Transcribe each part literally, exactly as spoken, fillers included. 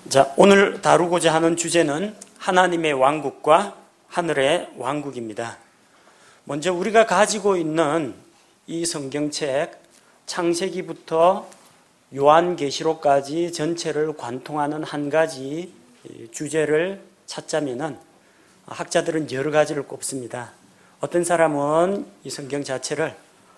자, 오늘 다루고자 하는 주제는 하나님의 왕국과 하늘의 왕국입니다. 먼저 우리가 가지고 있는 이 성경책 창세기부터 요한계시록까지 전체를 관통하는 한 가지 주제를 찾자면은 학자들은 여러 가지를 꼽습니다. 어떤 사람은 이 성경 자체를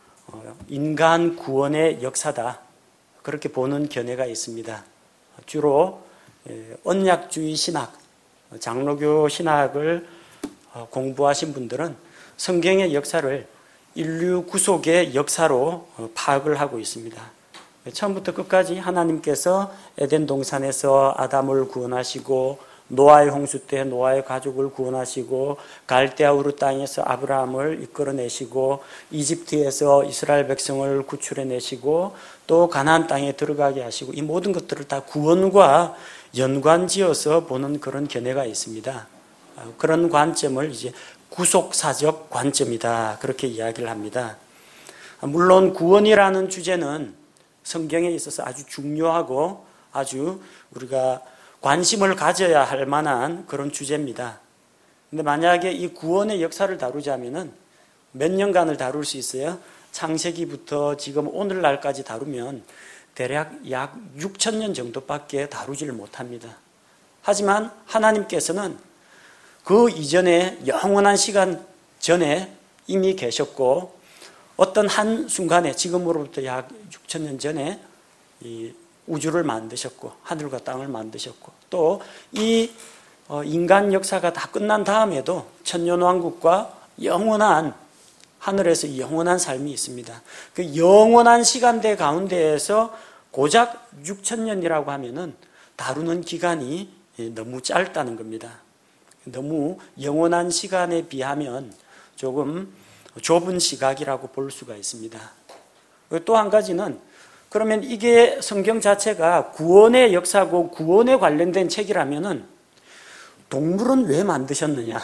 인간 구원의 역사다, 그렇게 보는 견해가 있습니다. 주로 언약주의 신학, 장로교 신학을 공부하신 분들은 성경의 역사를 인류 구속의 역사로 파악을 하고 있습니다. 처음부터 끝까지 하나님께서 에덴 동산에서 아담을 구원하시고, 노아의 홍수 때 노아의 가족을 구원하시고, 갈대아 우르 땅에서 아브라함을 이끌어내시고, 이집트에서 이스라엘 백성을 구출해내시고, 또 가나안 땅에 들어가게 하시고, 이 모든 것들을 다 구원과 연관지어서 보는 그런 견해가 있습니다. 그런 관점을 이제 구속사적 관점이다, 그렇게 이야기를 합니다. 물론 구원이라는 주제는 성경에 있어서 아주 중요하고 아주 우리가 관심을 가져야 할 만한 그런 주제입니다. 근데 만약에 이 구원의 역사를 다루자면은 몇 년간을 다룰 수 있어요? 창세기부터 지금 오늘날까지 다루면 대략 약 육천 년 정도밖에 다루지를 못합니다. 하지만 하나님께서는 그 이전에 영원한 시간 전에 이미 계셨고, 어떤 한 순간에 지금으로부터 약 육천 년 전에 이 우주를 만드셨고 하늘과 땅을 만드셨고, 또 이 인간 역사가 다 끝난 다음에도 천년왕국과 영원한 하늘에서 영원한 삶이 있습니다. 그 영원한 시간대 가운데에서 고작 육천 년이라고 하면은 다루는 기간이 너무 짧다는 겁니다. 너무 영원한 시간에 비하면 조금 좁은 시각이라고 볼 수가 있습니다. 또 한 가지는, 그러면 이게 성경 자체가 구원의 역사고 구원에 관련된 책이라면은 동물은 왜 만드셨느냐?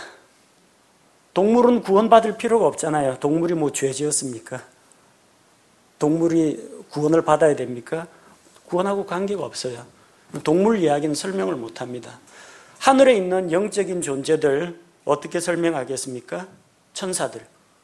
동물은 구원받을 필요가 없잖아요. 동물이 뭐 죄 지었습니까? 동물이 구원을 받아야 됩니까? 구원하고 관계가 없어요. 동물 이야기는 설명을 못합니다. 하늘에 있는 영적인 존재들 어떻게 설명하겠습니까? 천사들.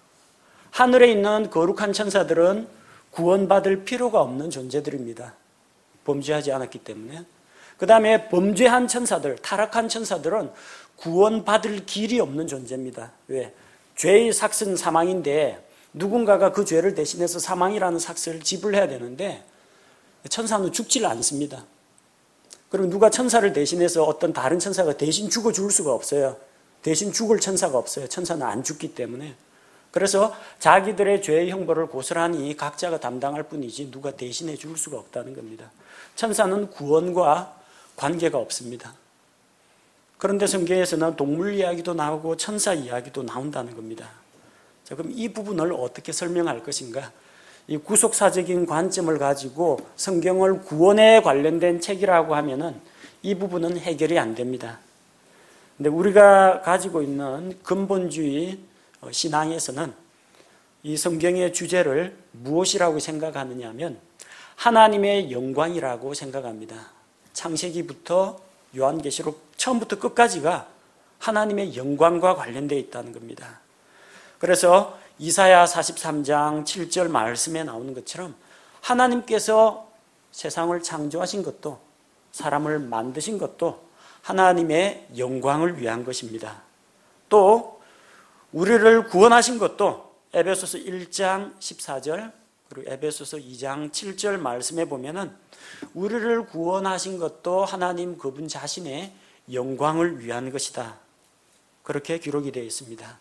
하늘에 있는 거룩한 천사들은 구원받을 필요가 없는 존재들입니다. 범죄하지 않았기 때문에. 그 다음에 범죄한 천사들, 타락한 천사들은 구원받을 길이 없는 존재입니다. 왜? 죄의 삭은 사망인데 누군가가 그 죄를 대신해서 사망이라는 삭을 지불해야 되는데 천사는 죽질 않습니다. 그리고 누가 천사를 대신해서 어떤 다른 천사가 대신 죽어줄 수가 없어요. 대신 죽을 천사가 없어요. 천사는 안 죽기 때문에. 그래서 자기들의 죄의 형벌을 고스란히 각자가 담당할 뿐이지 누가 대신해 줄 수가 없다는 겁니다. 천사는 구원과 관계가 없습니다. 그런데 성경에서는 동물 이야기도 나오고 천사 이야기도 나온다는 겁니다. 자, 그럼 이 부분을 어떻게 설명할 것인가? 이 구속사적인 관점을 가지고 성경을 구원에 관련된 책이라고 하면은 이 부분은 해결이 안 됩니다. 근데 우리가 가지고 있는 근본주의 신앙에서는 이 성경의 주제를 무엇이라고 생각하느냐 하면 하나님의 영광이라고 생각합니다. 창세기부터 요한계시록 처음부터 끝까지가 하나님의 영광과 관련되어 있다는 겁니다. 그래서 이사야 사십삼 장 칠 절 말씀에 나오는 것처럼 하나님께서 세상을 창조하신 것도, 사람을 만드신 것도 하나님의 영광을 위한 것입니다. 또 우리를 구원하신 것도 에베소서 일 장 십사 절 그리고 에베소서 이 장 칠 절 말씀에 보면은 우리를 구원하신 것도 하나님 그분 자신의 영광을 위한 것이다, 그렇게 기록이 되어 있습니다.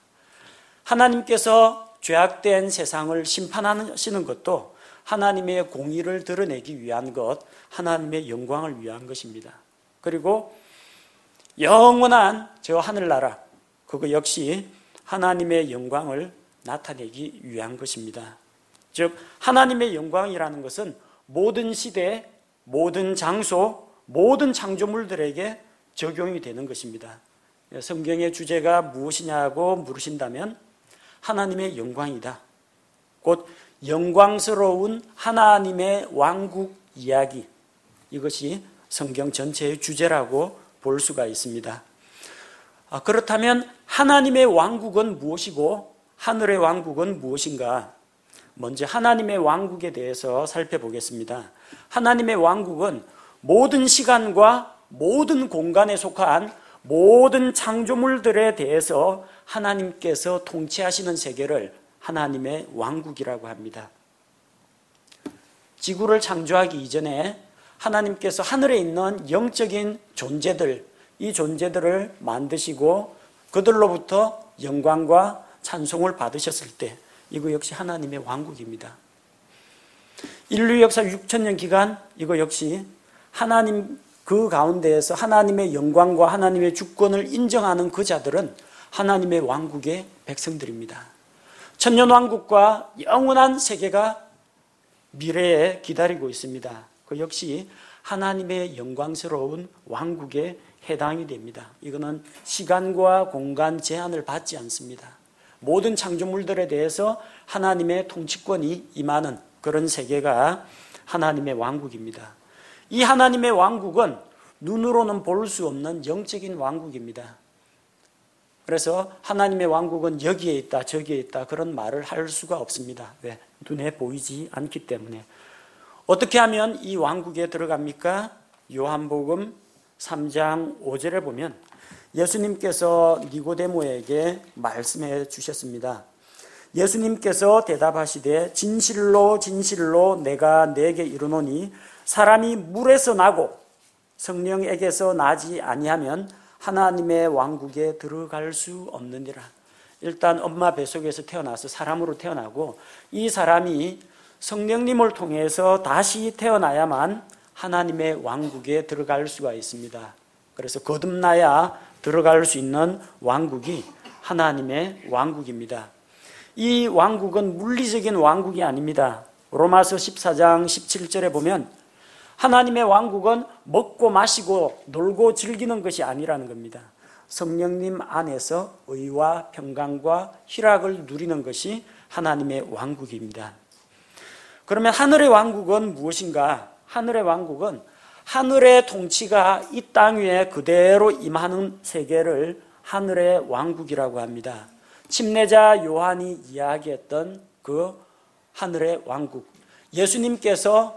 하나님께서 죄악된 세상을 심판하시는 것도 하나님의 공의를 드러내기 위한 것, 하나님의 영광을 위한 것입니다. 그리고 영원한 저 하늘나라, 그거 역시 하나님의 영광을 나타내기 위한 것입니다. 즉 하나님의 영광이라는 것은 모든 시대, 모든 장소, 모든 창조물들에게 적용이 되는 것입니다. 성경의 주제가 무엇이냐고 물으신다면 하나님의 영광이다. 곧 영광스러운 하나님의 왕국 이야기, 이것이 성경 전체의 주제라고 볼 수가 있습니다. 그렇다면 하나님의 왕국은 무엇이고 하늘의 왕국은 무엇인가? 먼저 하나님의 왕국에 대해서 살펴보겠습니다. 하나님의 왕국은 모든 시간과 모든 공간에 속한 모든 창조물들에 대해서 하나님께서 통치하시는 세계를 하나님의 왕국이라고 합니다. 지구를 창조하기 이전에 하나님께서 하늘에 있는 영적인 존재들, 이 존재들을 만드시고 그들로부터 영광과 찬송을 받으셨을 때 이거 역시 하나님의 왕국입니다. 인류 역사 육천 년 기간 이거 역시 하나님 그 가운데에서 하나님의 영광과 하나님의 주권을 인정하는 그 자들은 하나님의 왕국의 백성들입니다. 천년왕국과 영원한 세계가 미래에 기다리고 있습니다. 그 역시 하나님의 영광스러운 왕국에 해당이 됩니다. 이거는 시간과 공간 제한을 받지 않습니다. 모든 창조물들에 대해서 하나님의 통치권이 임하는 그런 세계가 하나님의 왕국입니다. 이 하나님의 왕국은 눈으로는 볼 수 없는 영적인 왕국입니다. 그래서 하나님의 왕국은 여기에 있다 저기에 있다 그런 말을 할 수가 없습니다. 왜? 눈에 보이지 않기 때문에. 어떻게 하면 이 왕국에 들어갑니까? 요한복음 삼 장 오 절에 보면 예수님께서 니고데모에게 말씀해 주셨습니다. 예수님께서 대답하시되 진실로 진실로 내가 네게 이르노니 사람이 물에서 나고 성령에게서 나지 아니하면 하나님의 왕국에 들어갈 수 없느니라. 일단 엄마 뱃속에서 태어나서 사람으로 태어나고 이 사람이 성령님을 통해서 다시 태어나야만 하나님의 왕국에 들어갈 수가 있습니다. 그래서 거듭나야 들어갈 수 있는 왕국이 하나님의 왕국입니다. 이 왕국은 물리적인 왕국이 아닙니다. 로마서 십사 장 십칠 절에 보면 하나님의 왕국은 먹고 마시고 놀고 즐기는 것이 아니라는 겁니다. 성령님 안에서 의와 평강과 희락을 누리는 것이 하나님의 왕국입니다. 그러면 하늘의 왕국은 무엇인가? 하늘의 왕국은 하늘의 통치가 이 땅 위에 그대로 임하는 세계를 하늘의 왕국이라고 합니다. 침례자 요한이 이야기했던 그 하늘의 왕국, 예수님께서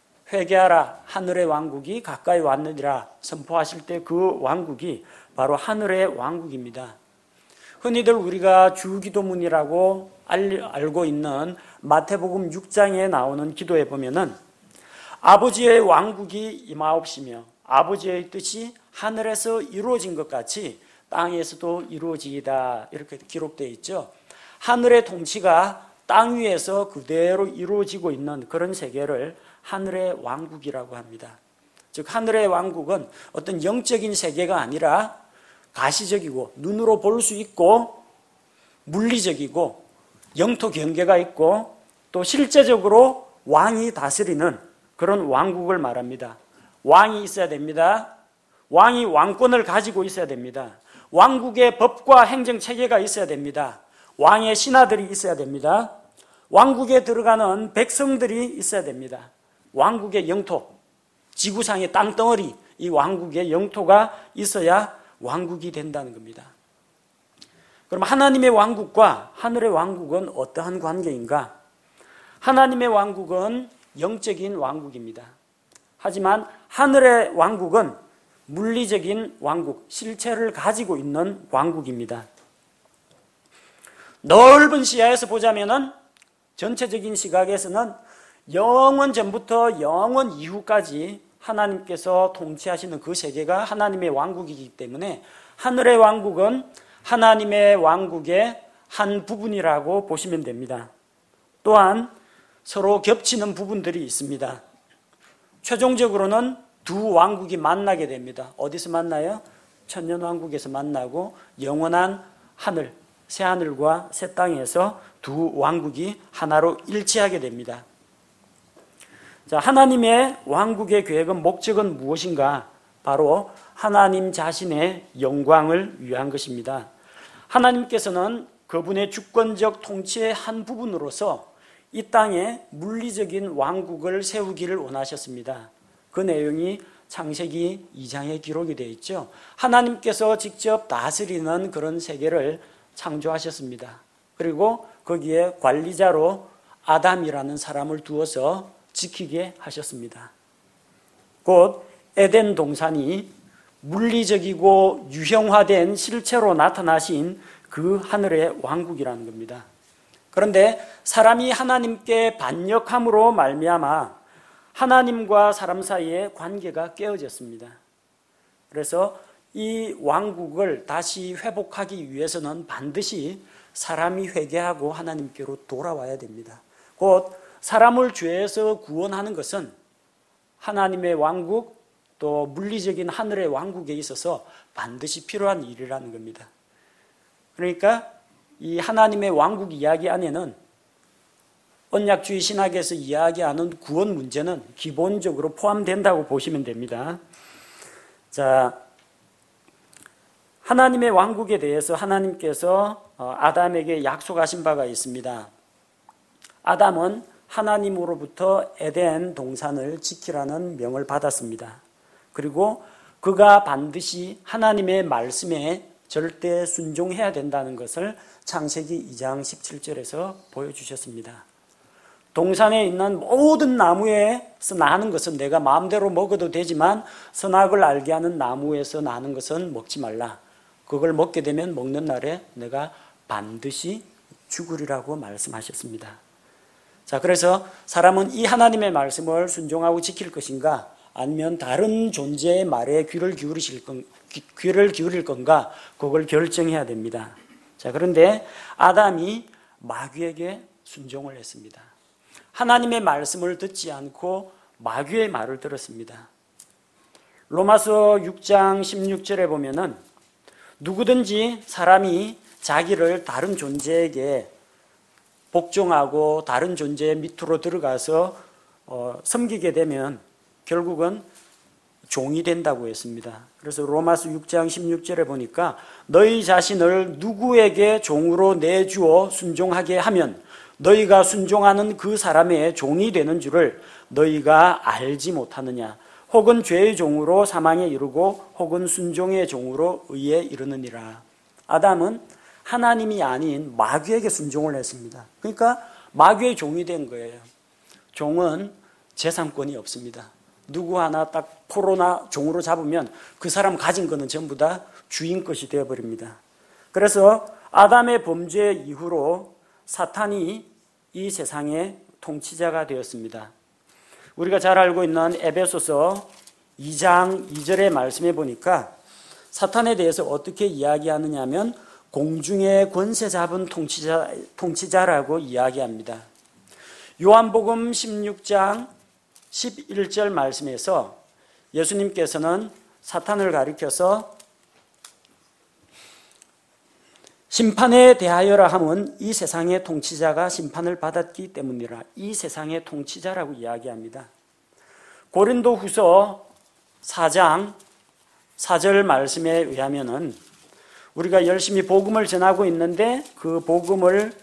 회개하라 하늘의 왕국이 가까이 왔느니라 선포하실 때 그 왕국이 바로 하늘의 왕국입니다. 흔히들 우리가 주기도문이라고 알고 있는 마태복음 육 장에 나오는 기도에 보면은 아버지의 왕국이 임하옵시며 아버지의 뜻이 하늘에서 이루어진 것 같이 땅에서도 이루어지이다 이렇게 기록되어 있죠. 하늘의 통치가 땅 위에서 그대로 이루어지고 있는 그런 세계를 하늘의 왕국이라고 합니다. 즉 하늘의 왕국은 어떤 영적인 세계가 아니라 가시적이고 눈으로 볼 수 있고 물리적이고 영토 경계가 있고 또 실제적으로 왕이 다스리는 그런 왕국을 말합니다. 왕이 있어야 됩니다. 왕이 왕권을 가지고 있어야 됩니다. 왕국의 법과 행정체계가 있어야 됩니다. 왕의 신하들이 있어야 됩니다. 왕국에 들어가는 백성들이 있어야 됩니다. 왕국의 영토, 지구상의 땅덩어리, 이 왕국의 영토가 있어야 왕국이 된다는 겁니다. 그럼 하나님의 왕국과 하늘의 왕국은 어떠한 관계인가? 하나님의 왕국은 영적인 왕국입니다. 하지만 하늘의 왕국은 물리적인 왕국, 실체를 가지고 있는 왕국입니다. 넓은 시야에서 보자면은 전체적인 시각에서는 영원 전부터 영원 이후까지 하나님께서 통치하시는 그 세계가 하나님의 왕국이기 때문에 하늘의 왕국은 하나님의 왕국의 한 부분이라고 보시면 됩니다. 또한 서로 겹치는 부분들이 있습니다. 최종적으로는 두 왕국이 만나게 됩니다. 어디서 만나요? 천년왕국에서 만나고 영원한 하늘, 새하늘과 새 땅에서 두 왕국이 하나로 일치하게 됩니다. 자, 하나님의 왕국의 계획은 목적은 무엇인가? 바로 하나님 자신의 영광을 위한 것입니다. 하나님께서는 그분의 주권적 통치의 한 부분으로서 이 땅에 물리적인 왕국을 세우기를 원하셨습니다. 그 내용이 창세기 이 장에 기록이 되어 있죠. 하나님께서 직접 다스리는 그런 세계를 창조하셨습니다. 그리고 거기에 관리자로 아담이라는 사람을 두어서 지키게 하셨습니다. 곧 에덴 동산이 물리적이고 유형화된 실체로 나타나신 그 하늘의 왕국이라는 겁니다. 그런데 사람이 하나님께 반역함으로 말미암아 하나님과 사람 사이의 관계가 깨어졌습니다. 그래서 이 왕국을 다시 회복하기 위해서는 반드시 사람이 회개하고 하나님께로 돌아와야 됩니다. 곧 사람을 죄에서 구원하는 것은 하나님의 왕국 또 물리적인 하늘의 왕국에 있어서 반드시 필요한 일이라는 겁니다. 그러니까 이 하나님의 왕국 이야기 안에는 언약주의 신학에서 이야기하는 구원 문제는 기본적으로 포함된다고 보시면 됩니다. 자, 하나님의 왕국에 대해서 하나님께서 아담에게 약속하신 바가 있습니다. 아담은 하나님으로부터 에덴 동산을 지키라는 명을 받았습니다. 그리고 그가 반드시 하나님의 말씀에 절대 순종해야 된다는 것을 창세기 이 장 십칠 절에서 보여주셨습니다. 동산에 있는 모든 나무에서 나는 것은 내가 마음대로 먹어도 되지만 선악을 알게 하는 나무에서 나는 것은 먹지 말라. 그걸 먹게 되면 먹는 날에 내가 반드시 죽으리라고 말씀하셨습니다. 자, 그래서 사람은 이 하나님의 말씀을 순종하고 지킬 것인가 아니면 다른 존재의 말에 귀를 기울이실 건, 귀를 기울일 건가 그걸 결정해야 됩니다. 자, 그런데 아담이 마귀에게 순종을 했습니다. 하나님의 말씀을 듣지 않고 마귀의 말을 들었습니다. 로마서 육 장 십육 절에 보면은 누구든지 사람이 자기를 다른 존재에게 복종하고 다른 존재의 밑으로 들어가서 어, 섬기게 되면 결국은 종이 된다고 했습니다. 그래서 로마서 육 장 십육 절에 보니까 너희 자신을 누구에게 종으로 내주어 순종하게 하면 너희가 순종하는 그 사람의 종이 되는 줄을 너희가 알지 못하느냐. 혹은 죄의 종으로 사망에 이르고 혹은 순종의 종으로 의에 이르느니라. 아담은 하나님이 아닌 마귀에게 순종을 했습니다. 그러니까 마귀의 종이 된 거예요. 종은 재산권이 없습니다. 누구 하나 딱 포로나 종으로 잡으면 그 사람 가진 거는 전부 다 주인 것이 되어버립니다. 그래서 아담의 범죄 이후로 사탄이 이 세상의 통치자가 되었습니다. 우리가 잘 알고 있는 에베소서 이 장 이 절의 말씀에 보니까 사탄에 대해서 어떻게 이야기하느냐 하면 공중의 권세 잡은 통치자, 통치자라고 이야기합니다. 요한복음 십육 장 십일 절 말씀에서 예수님께서는 사탄을 가리켜서 심판에 대하여라 함은 이 세상의 통치자가 심판을 받았기 때문이라. 이 세상의 통치자라고 이야기합니다. 고린도후서 사 장 사 절 말씀에 의하면은 우리가 열심히 복음을 전하고 있는데 그 복음을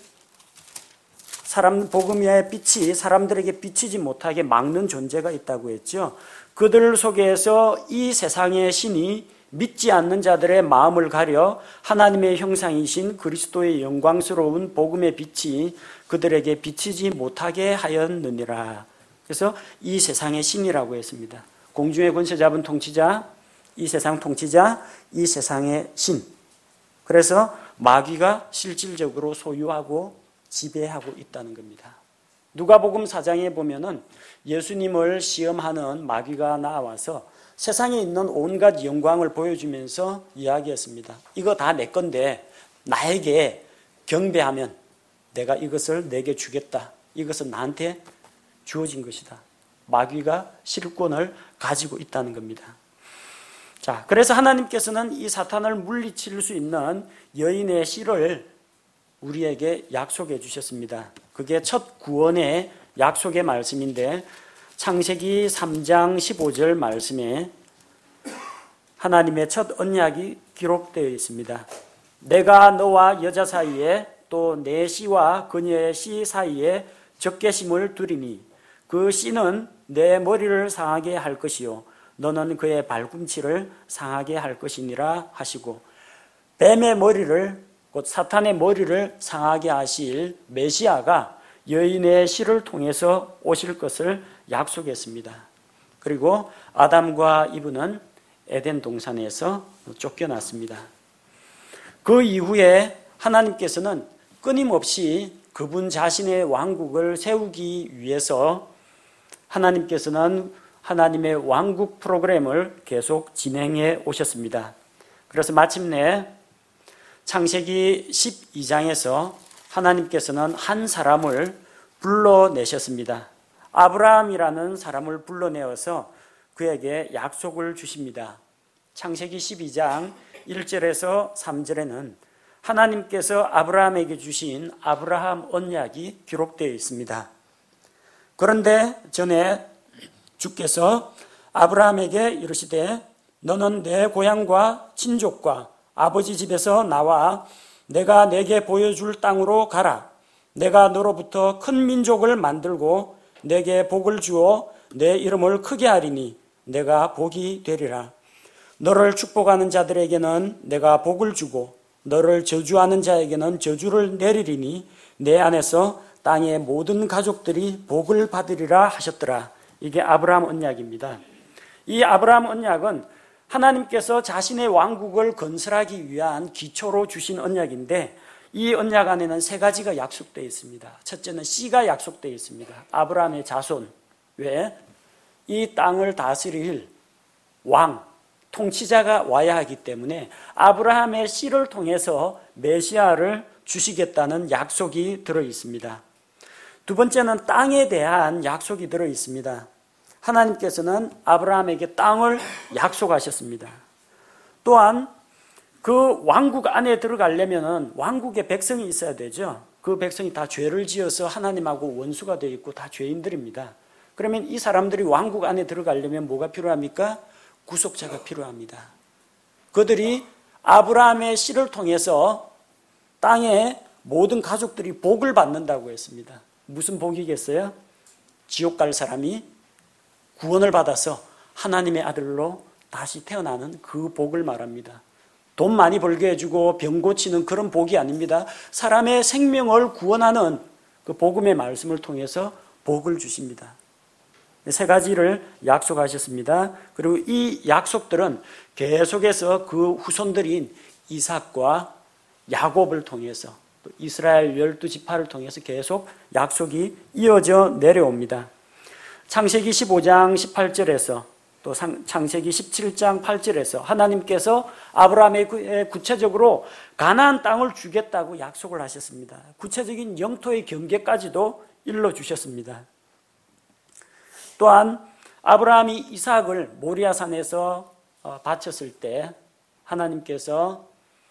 사람 복음의 빛이 사람들에게 비치지 못하게 막는 존재가 있다고 했죠. 그들 속에서 이 세상의 신이 믿지 않는 자들의 마음을 가려 하나님의 형상이신 그리스도의 영광스러운 복음의 빛이 그들에게 비치지 못하게 하였느니라. 그래서 이 세상의 신이라고 했습니다. 공중의 권세 잡은 통치자, 이 세상 통치자, 이 세상의 신. 그래서 마귀가 실질적으로 소유하고 지배하고 있다는 겁니다. 누가복음 사 장에 보면은 예수님을 시험하는 마귀가 나와서 세상에 있는 온갖 영광을 보여주면서 이야기했습니다. 이거 다 내 건데 나에게 경배하면 내가 이것을 내게 주겠다. 이것은 나한테 주어진 것이다. 마귀가 실권을 가지고 있다는 겁니다. 자, 그래서 하나님께서는 이 사탄을 물리칠 수 있는 여인의 씨를 우리에게 약속해 주셨습니다. 그게 첫 구원의 약속의 말씀인데 창세기 삼 장 십오 절 말씀에 하나님의 첫 언약이 기록되어 있습니다. 내가 너와 여자 사이에 또 내 씨와 그녀의 씨 사이에 적개심을 두리니 그 씨는 내 머리를 상하게 할 것이요 너는 그의 발꿈치를 상하게 할 것이니라 하시고, 뱀의 머리를, 곧 사탄의 머리를 상하게 하실 메시아가 여인의 씨를 통해서 오실 것을 약속했습니다. 그리고 아담과 이브는 에덴 동산에서 쫓겨났습니다. 그 이후에 하나님께서는 끊임없이 그분 자신의 왕국을 세우기 위해서 하나님께서는 하나님의 왕국 프로그램을 계속 진행해 오셨습니다. 그래서 마침내 창세기 십이 장에서 하나님께서는 한 사람을 불러내셨습니다. 아브라함이라는 사람을 불러내어서 그에게 약속을 주십니다. 창세기 십이 장 일 절에서 삼 절에는 하나님께서 아브라함에게 주신 아브라함 언약이 기록되어 있습니다. 그런데 전에 주께서 아브라함에게 이르시되 너는 내 고향과 친족과 아버지 집에서 나와 내가 내게 보여줄 땅으로 가라. 내가 너로부터 큰 민족을 만들고 내게 복을 주어 내 이름을 크게 하리니 내가 복이 되리라. 너를 축복하는 자들에게는 내가 복을 주고 너를 저주하는 자에게는 저주를 내리리니 내 안에서 땅의 모든 가족들이 복을 받으리라 하셨더라. 이게 아브라함 언약입니다. 이 아브라함 언약은 하나님께서 자신의 왕국을 건설하기 위한 기초로 주신 언약인데 이 언약 안에는 세 가지가 약속되어 있습니다. 첫째는 씨가 약속되어 있습니다. 아브라함의 자손, 왜? 이 땅을 다스릴 왕, 통치자가 와야 하기 때문에 아브라함의 씨를 통해서 메시아를 주시겠다는 약속이 들어 있습니다. 두 번째는 땅에 대한 약속이 들어 있습니다. 하나님께서는 아브라함에게 땅을 약속하셨습니다. 또한 그 왕국 안에 들어가려면 왕국의 백성이 있어야 되죠. 그 백성이 다 죄를 지어서 하나님하고 원수가 되어 있고 다 죄인들입니다. 그러면 이 사람들이 왕국 안에 들어가려면 뭐가 필요합니까? 구속자가 필요합니다. 그들이 아브라함의 씨를 통해서 땅의 모든 가족들이 복을 받는다고 했습니다. 무슨 복이겠어요? 지옥 갈 사람이 구원을 받아서 하나님의 아들로 다시 태어나는 그 복을 말합니다. 돈 많이 벌게 해주고 병 고치는 그런 복이 아닙니다. 사람의 생명을 구원하는 그 복음의 말씀을 통해서 복을 주십니다. 세 가지를 약속하셨습니다. 그리고 이 약속들은 계속해서 그 후손들인 이삭과 야곱을 통해서 또 이스라엘 열두 지파를 통해서 계속 약속이 이어져 내려옵니다. 창세기 십오 장 십팔 절에서 또 창세기 십칠 장 팔 절에서 하나님께서 아브라함에게 구체적으로 가나안 땅을 주겠다고 약속을 하셨습니다. 구체적인 영토의 경계까지도 일러주셨습니다. 또한 아브라함이 이삭을 모리아산에서 바쳤을 때 하나님께서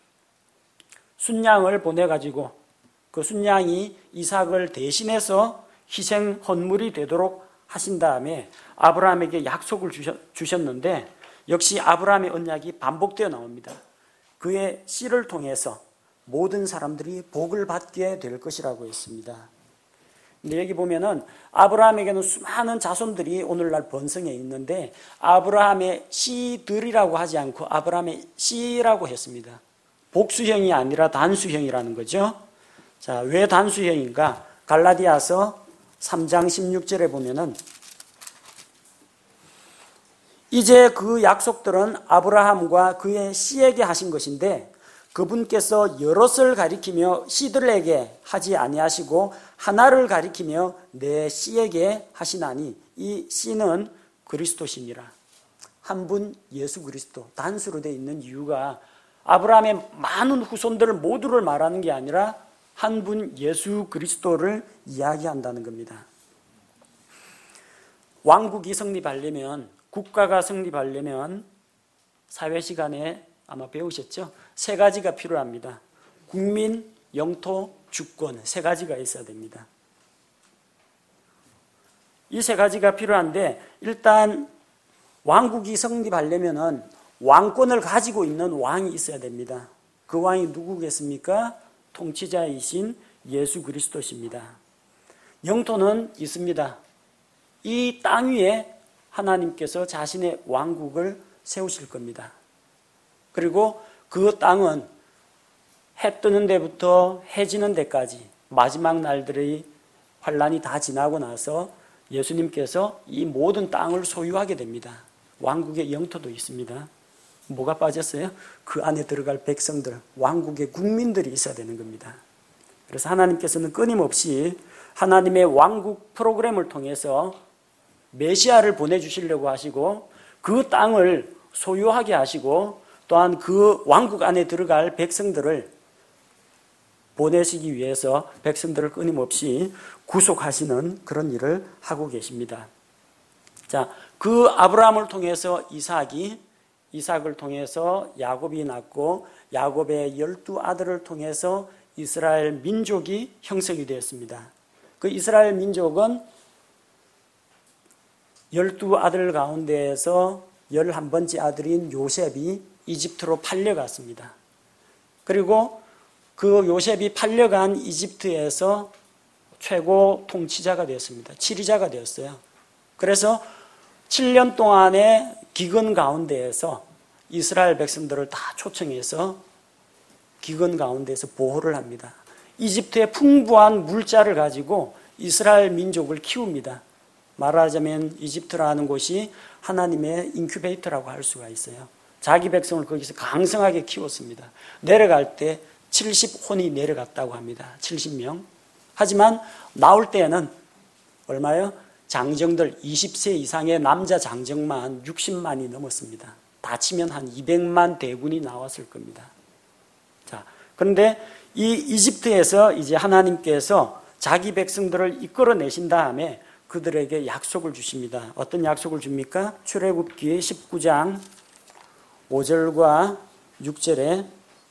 순양을 보내가지고 그 순양이 이삭을 대신해서 희생 헌물이 되도록 하신 다음에 아브라함에게 약속을 주셨는데 역시 아브라함의 언약이 반복되어 나옵니다. 그의 씨를 통해서 모든 사람들이 복을 받게 될 것이라고 했습니다. 근데 여기 보면은 아브라함에게는 수많은 자손들이 오늘날 번성해 있는데 아브라함의 씨들이라고 하지 않고 아브라함의 씨라고 했습니다. 복수형이 아니라 단수형이라는 거죠. 자, 왜 단수형인가? 갈라디아서 삼 장 십육 절에 보면은 이제 그 약속들은 아브라함과 그의 씨에게 하신 것인데 그분께서 여럿을 가리키며 씨들에게 하지 아니하시고 하나를 가리키며 내 씨에게 하시나니 이 씨는 그리스도시니라. 한 분 예수 그리스도, 단수로 되어 있는 이유가 아브라함의 많은 후손들 모두를 말하는 게 아니라 한 분 예수 그리스도를 이야기한다는 겁니다. 왕국이 성립하려면, 국가가 성립하려면 사회 시간에 아마 배우셨죠? 세 가지가 필요합니다. 국민, 영토, 주권 세 가지가 있어야 됩니다. 이 세 가지가 필요한데 일단 왕국이 성립하려면 왕권을 가지고 있는 왕이 있어야 됩니다. 그 왕이 누구겠습니까? 통치자이신 예수 그리스도십니다. 영토는 있습니다. 이 땅 위에 하나님께서 자신의 왕국을 세우실 겁니다. 그리고 그 땅은 해 뜨는 데부터 해 지는 데까지 마지막 날들의 환란이 다 지나고 나서 예수님께서 이 모든 땅을 소유하게 됩니다. 왕국의 영토도 있습니다. 뭐가 빠졌어요? 그 안에 들어갈 백성들, 왕국의 국민들이 있어야 되는 겁니다. 그래서 하나님께서는 끊임없이 하나님의 왕국 프로그램을 통해서 메시아를 보내주시려고 하시고 그 땅을 소유하게 하시고 또한 그 왕국 안에 들어갈 백성들을 보내시기 위해서 백성들을 끊임없이 구속하시는 그런 일을 하고 계십니다. 자, 그 아브라함을 통해서 이삭이, 이삭을 통해서 야곱이 낳고 야곱의 열두 아들을 통해서 이스라엘 민족이 형성이 되었습니다. 그 이스라엘 민족은 열두 아들 가운데에서 열한 번째 아들인 요셉이 이집트로 팔려갔습니다. 그리고 그 요셉이 팔려간 이집트에서 최고 통치자가 되었습니다. 지리자가 되었어요. 그래서 칠 년 동안의 기근 가운데에서 이스라엘 백성들을 다 초청해서 기근 가운데에서 보호를 합니다. 이집트의 풍부한 물자를 가지고 이스라엘 민족을 키웁니다. 말하자면 이집트라는 곳이 하나님의 인큐베이터라고 할 수가 있어요. 자기 백성을 거기서 강성하게 키웠습니다. 내려갈 때 칠십 혼이 내려갔다고 합니다. 칠십 명. 하지만 나올 때는 얼마요? 장정들 이십 세 이상의 남자 장정만 육십만이 넘었습니다. 다 치면 한 이백만 대군이 나왔을 겁니다. 자, 그런데 이 이집트에서 이제 하나님께서 자기 백성들을 이끌어내신 다음에 그들에게 약속을 주십니다. 어떤 약속을 줍니까? 출애굽기 십구 장 오 절과 육 절에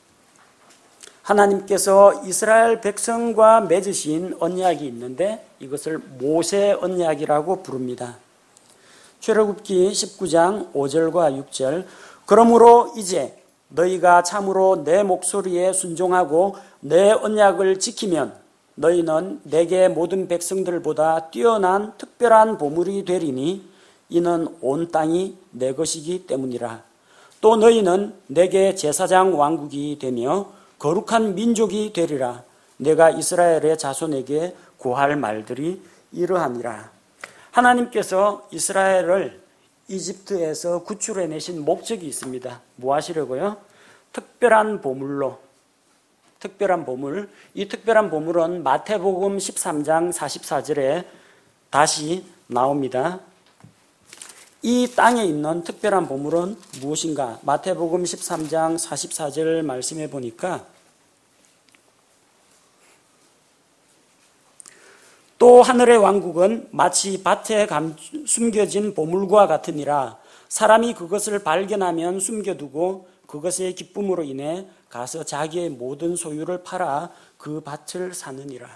하나님께서 이스라엘 백성과 맺으신 언약이 있는데 이것을 모세 언약이라고 부릅니다. 출애굽기 십구 장 오 절과 육 절 그러므로 이제 너희가 참으로 내 목소리에 순종하고 내 언약을 지키면 너희는 내게 모든 백성들보다 뛰어난 특별한 보물이 되리니 이는 온 땅이 내 것이기 때문이라. 또 너희는 내게 제사장 왕국이 되며 거룩한 민족이 되리라. 내가 이스라엘의 자손에게 고할 말들이 이러하니라. 하나님께서 이스라엘을 이집트에서 구출해내신 목적이 있습니다. 뭐 하시려고요? 특별한 보물로, 특별한 보물. 이 특별한 보물은 마태복음 십삼 장 사십사 절에 다시 나옵니다. 이 땅에 있는 특별한 보물은 무엇인가? 마태복음 십삼 장 사십사 절 말씀해 보니까 또 하늘의 왕국은 마치 밭에 숨겨진 보물과 같으니라. 사람이 그것을 발견하면 숨겨두고 그것의 기쁨으로 인해 가서 자기의 모든 소유를 팔아 그 밭을 사느니라.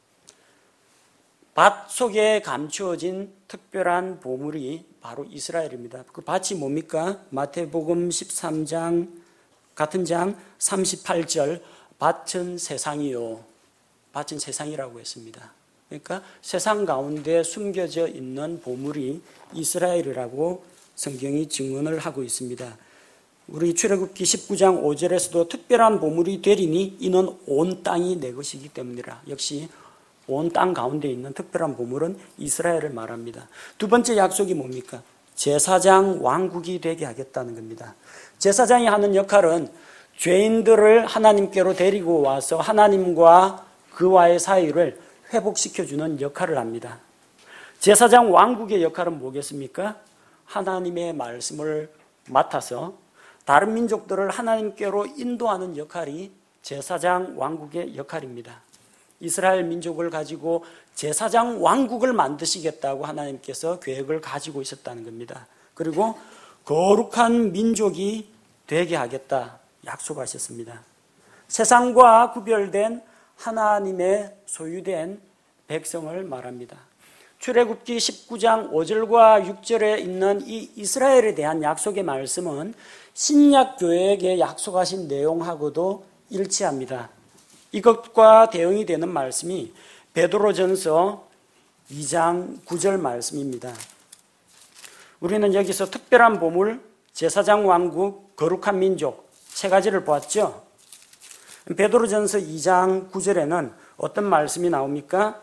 밭 속에 감추어진 특별한 보물이 바로 이스라엘입니다. 그 밭이 뭡니까? 마태복음 십삼 장 같은 장 삼십팔 절 밭은 세상이요. 밭은 세상이라고 했습니다. 그러니까 세상 가운데 숨겨져 있는 보물이 이스라엘이라고 성경이 증언을 하고 있습니다. 우리 출애굽기 십구 장 오 절에서도 특별한 보물이 되리니 이는 온 땅이 내 것이기 때문이라. 역시 온 땅 가운데 있는 특별한 보물은 이스라엘을 말합니다. 두 번째 약속이 뭡니까? 제사장 왕국이 되게 하겠다는 겁니다. 제사장이 하는 역할은 죄인들을 하나님께로 데리고 와서 하나님과 그와의 사이를 회복시켜주는 역할을 합니다. 제사장 왕국의 역할은 뭐겠습니까? 하나님의 말씀을 맡아서 다른 민족들을 하나님께로 인도하는 역할이 제사장 왕국의 역할입니다. 이스라엘 민족을 가지고 제사장 왕국을 만드시겠다고 하나님께서 계획을 가지고 있었다는 겁니다. 그리고 거룩한 민족이 되게 하겠다 약속하셨습니다. 세상과 구별된 하나님의 소유된 백성을 말합니다. 출애굽기 십구 장 오 절과 육 절에 있는 이 이스라엘에 대한 약속의 말씀은 신약 교회에게 약속하신 내용하고도 일치합니다. 이것과 대응이 되는 말씀이 베드로전서 이 장 구 절 말씀입니다. 우리는 여기서 특별한 보물, 제사장 왕국, 거룩한 민족 세 가지를 보았죠. 베드로전서 이 장 구 절에는 어떤 말씀이 나옵니까?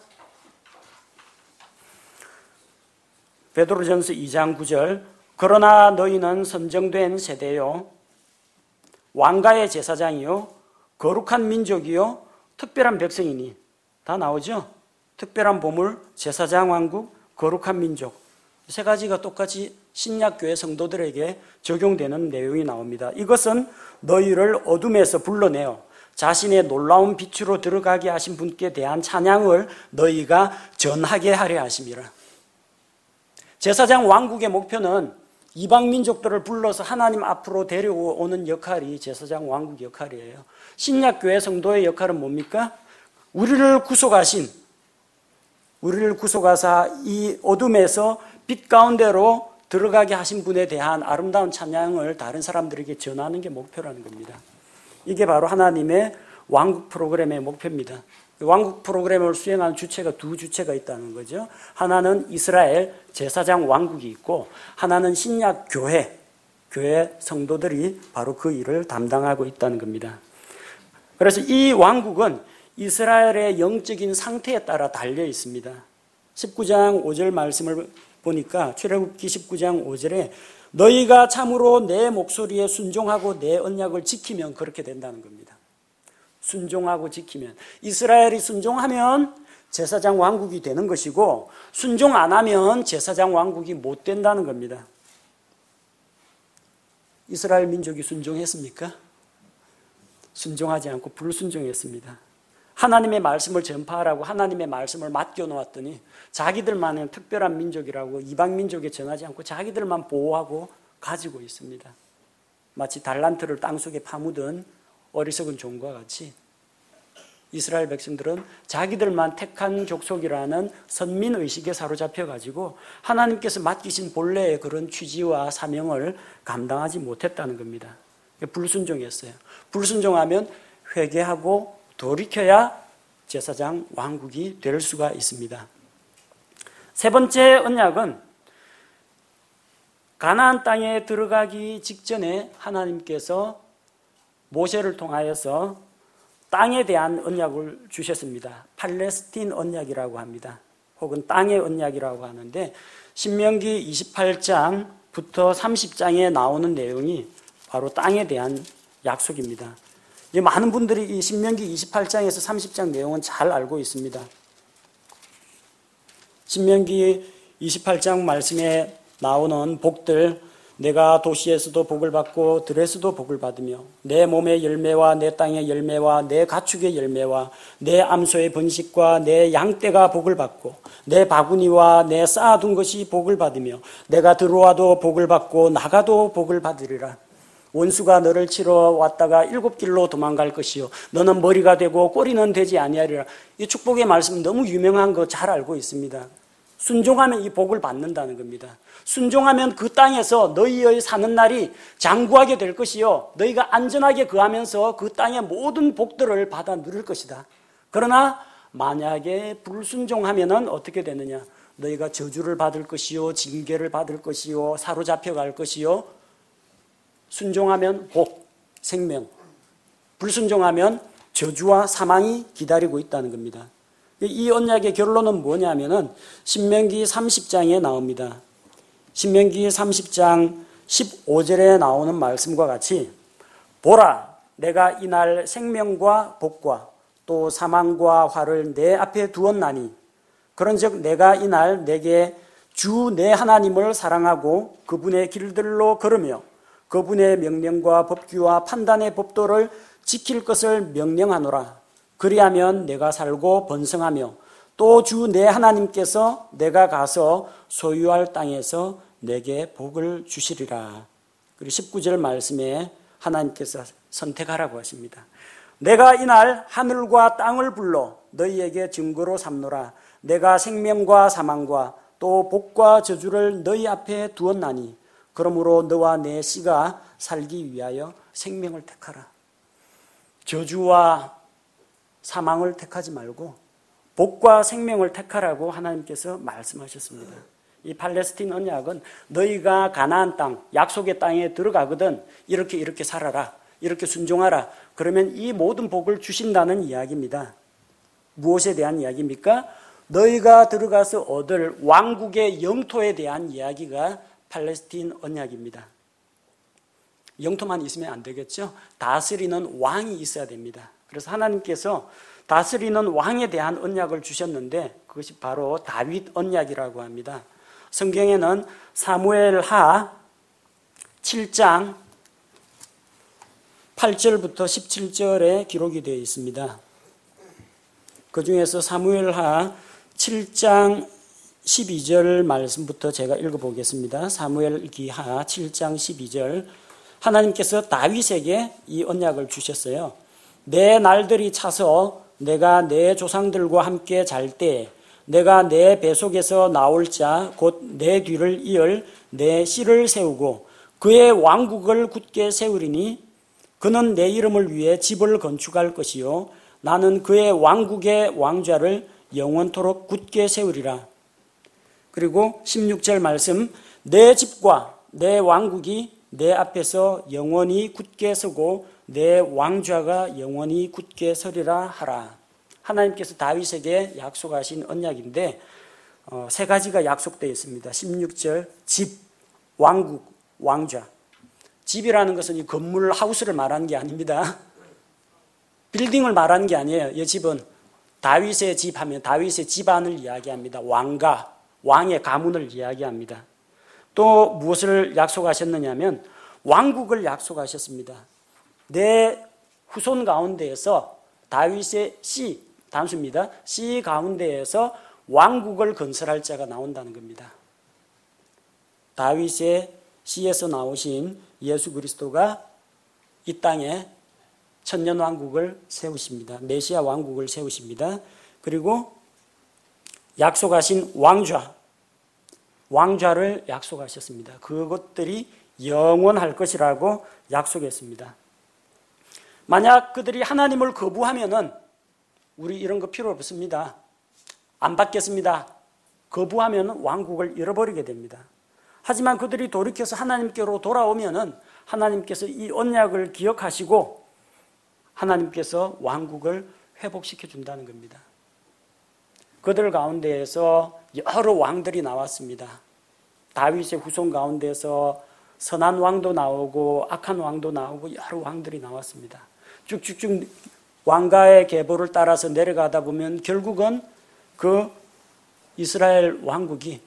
베드로전서 이 장 구 절, 그러나 너희는 선정된 세대요, 왕가의 제사장이요, 거룩한 민족이요, 특별한 백성이니. 다 나오죠? 특별한 보물, 제사장 왕국, 거룩한 민족. 세 가지가 똑같이 신약교회 성도들에게 적용되는 내용이 나옵니다. 이것은 너희를 어둠에서 불러내어 자신의 놀라운 빛으로 들어가게 하신 분께 대한 찬양을 너희가 전하게 하려 하심이라. 제사장 왕국의 목표는 이방 민족들을 불러서 하나님 앞으로 데려오는 역할이 제사장 왕국 역할이에요. 신약교회 성도의 역할은 뭡니까? 우리를 구속하신, 우리를 구속하사 이 어둠에서 빛 가운데로 들어가게 하신 분에 대한 아름다운 찬양을 다른 사람들에게 전하는 게 목표라는 겁니다. 이게 바로 하나님의 왕국 프로그램의 목표입니다. 왕국 프로그램을 수행하는 주체가 두 주체가 있다는 거죠. 하나는 이스라엘 제사장 왕국이 있고, 하나는 신약 교회, 교회 성도들이 바로 그 일을 담당하고 있다는 겁니다. 그래서 이 왕국은 이스라엘의 영적인 상태에 따라 달려 있습니다. 십구 장 오 절 말씀을 보니까 출애굽기 십구 장 오 절에 너희가 참으로 내 목소리에 순종하고 내 언약을 지키면 그렇게 된다는 겁니다. 순종하고 지키면, 이스라엘이 순종하면 제사장 왕국이 되는 것이고, 순종 안 하면 제사장 왕국이 못 된다는 겁니다. 이스라엘 민족이 순종했습니까? 순종하지 않고 불순종했습니다. 하나님의 말씀을 전파하라고 하나님의 말씀을 맡겨놓았더니 자기들만의 특별한 민족이라고 이방 민족에 전하지 않고 자기들만 보호하고 가지고 있습니다. 마치 달란트를 땅속에 파묻은 어리석은 종과 같이 이스라엘 백성들은 자기들만 택한 족속이라는 선민의식에 사로잡혀가지고 하나님께서 맡기신 본래의 그런 취지와 사명을 감당하지 못했다는 겁니다. 불순종했어요. 불순종하면 회개하고 돌이켜야 제사장 왕국이 될 수가 있습니다. 세 번째 언약은 가나안 땅에 들어가기 직전에 하나님께서 모세를 통하여서 땅에 대한 언약을 주셨습니다. 팔레스틴 언약이라고 합니다. 혹은 땅의 언약이라고 하는데, 신명기 이십팔 장부터 삼십 장에 나오는 내용이 바로 땅에 대한 약속입니다. 많은 분들이 이 신명기 이십팔 장에서 삼십 장 내용은 잘 알고 있습니다. 신명기 이십팔 장 말씀에 나오는 복들, 내가 도시에서도 복을 받고 들에서도 복을 받으며 내 몸의 열매와 내 땅의 열매와 내 가축의 열매와 내 암소의 번식과 내 양떼가 복을 받고 내 바구니와 내 쌓아둔 것이 복을 받으며 내가 들어와도 복을 받고 나가도 복을 받으리라. 원수가 너를 치러 왔다가 일곱 길로 도망갈 것이요 너는 머리가 되고 꼬리는 되지 아니하리라. 이 축복의 말씀은 너무 유명한 거 잘 알고 있습니다. 순종하면 이 복을 받는다는 겁니다. 순종하면 그 땅에서 너희의 사는 날이 장구하게 될 것이요 너희가 안전하게 거하면서 그 땅의 모든 복들을 받아 누릴 것이다. 그러나 만약에 불순종하면 어떻게 되느냐? 너희가 저주를 받을 것이요 징계를 받을 것이요 사로잡혀 갈 것이요. 순종하면 복, 생명, 불순종하면 저주와 사망이 기다리고 있다는 겁니다. 이 언약의 결론은 뭐냐면은 신명기 삼십 장에 나옵니다. 신명기 삼십 장 십오 절에 나오는 말씀과 같이 보라, 내가 이날 생명과 복과 또 사망과 화를 내 앞에 두었나니 그런즉 내가 이날 내게 주 내 하나님을 사랑하고 그분의 길들로 걸으며 그분의 명령과 법규와 판단의 법도를 지킬 것을 명령하노라. 그리하면 내가 살고 번성하며 또 주 내 하나님께서 내가 가서 소유할 땅에서 내게 복을 주시리라. 그리고 십구 절 말씀에 하나님께서 선택하라고 하십니다. 내가 이날 하늘과 땅을 불러 너희에게 증거로 삼노라. 내가 생명과 사망과 또 복과 저주를 너희 앞에 두었나니 그러므로 너와 내 씨가 살기 위하여 생명을 택하라. 저주와 사망을 택하지 말고 복과 생명을 택하라고 하나님께서 말씀하셨습니다. 이 팔레스틴 언약은 너희가 가나안 땅, 약속의 땅에 들어가거든 이렇게 이렇게 살아라, 이렇게 순종하라. 그러면 이 모든 복을 주신다는 이야기입니다. 무엇에 대한 이야기입니까? 너희가 들어가서 얻을 왕국의 영토에 대한 이야기가 팔레스틴 언약입니다. 영토만 있으면 안 되겠죠? 다스리는 왕이 있어야 됩니다. 그래서 하나님께서 다스리는 왕에 대한 언약을 주셨는데 그것이 바로 다윗 언약이라고 합니다. 성경에는 사무엘하 칠 장 팔 절부터 십칠 절에 기록이 되어 있습니다. 그 중에서 사무엘하 칠 장 십이 절 말씀부터 제가 읽어보겠습니다. 사무엘기하 칠 장 십이 절. 하나님께서 다윗에게 이 언약을 주셨어요. 내 날들이 차서 내가 내 조상들과 함께 잘 때 내가 내 뱃속에서 나올 자 곧 내 뒤를 이을 내 씨를 세우고 그의 왕국을 굳게 세우리니 그는 내 이름을 위해 집을 건축할 것이요 나는 그의 왕국의 왕좌를 영원토록 굳게 세우리라. 그리고 십육 절 말씀, 내 집과 내 왕국이 내 앞에서 영원히 굳게 서고 내 왕좌가 영원히 굳게 서리라 하라. 하나님께서 다윗에게 약속하신 언약인데 어, 세 가지가 약속되어 있습니다. 십육 절 집, 왕국, 왕좌. 집이라는 것은 이 건물, 하우스를 말하는 게 아닙니다. 빌딩을 말하는 게 아니에요. 이 집은 다윗의 집 하면 다윗의 집안을 이야기합니다. 왕가, 왕의 가문을 이야기합니다. 또 무엇을 약속하셨느냐면 왕국을 약속하셨습니다. 내 후손 가운데에서 다윗의 씨, 단수입니다. 씨 가운데에서 왕국을 건설할 자가 나온다는 겁니다. 다윗의 씨에서 나오신 예수 그리스도가 이 땅에 천년 왕국을 세우십니다. 메시아 왕국을 세우십니다. 그리고 약속하신 왕좌, 왕좌를 약속하셨습니다. 그것들이 영원할 것이라고 약속했습니다. 만약 그들이 하나님을 거부하면은 우리 이런 거 필요 없습니다. 안 받겠습니다. 거부하면 왕국을 잃어버리게 됩니다. 하지만 그들이 돌이켜서 하나님께로 돌아오면은 하나님께서 이 언약을 기억하시고 하나님께서 왕국을 회복시켜 준다는 겁니다. 그들 가운데에서 여러 왕들이 나왔습니다. 다윗의 후손 가운데서 선한 왕도 나오고 악한 왕도 나오고 여러 왕들이 나왔습니다. 쭉쭉쭉 왕가의 계보를 따라서 내려가다 보면 결국은 그 이스라엘 왕국이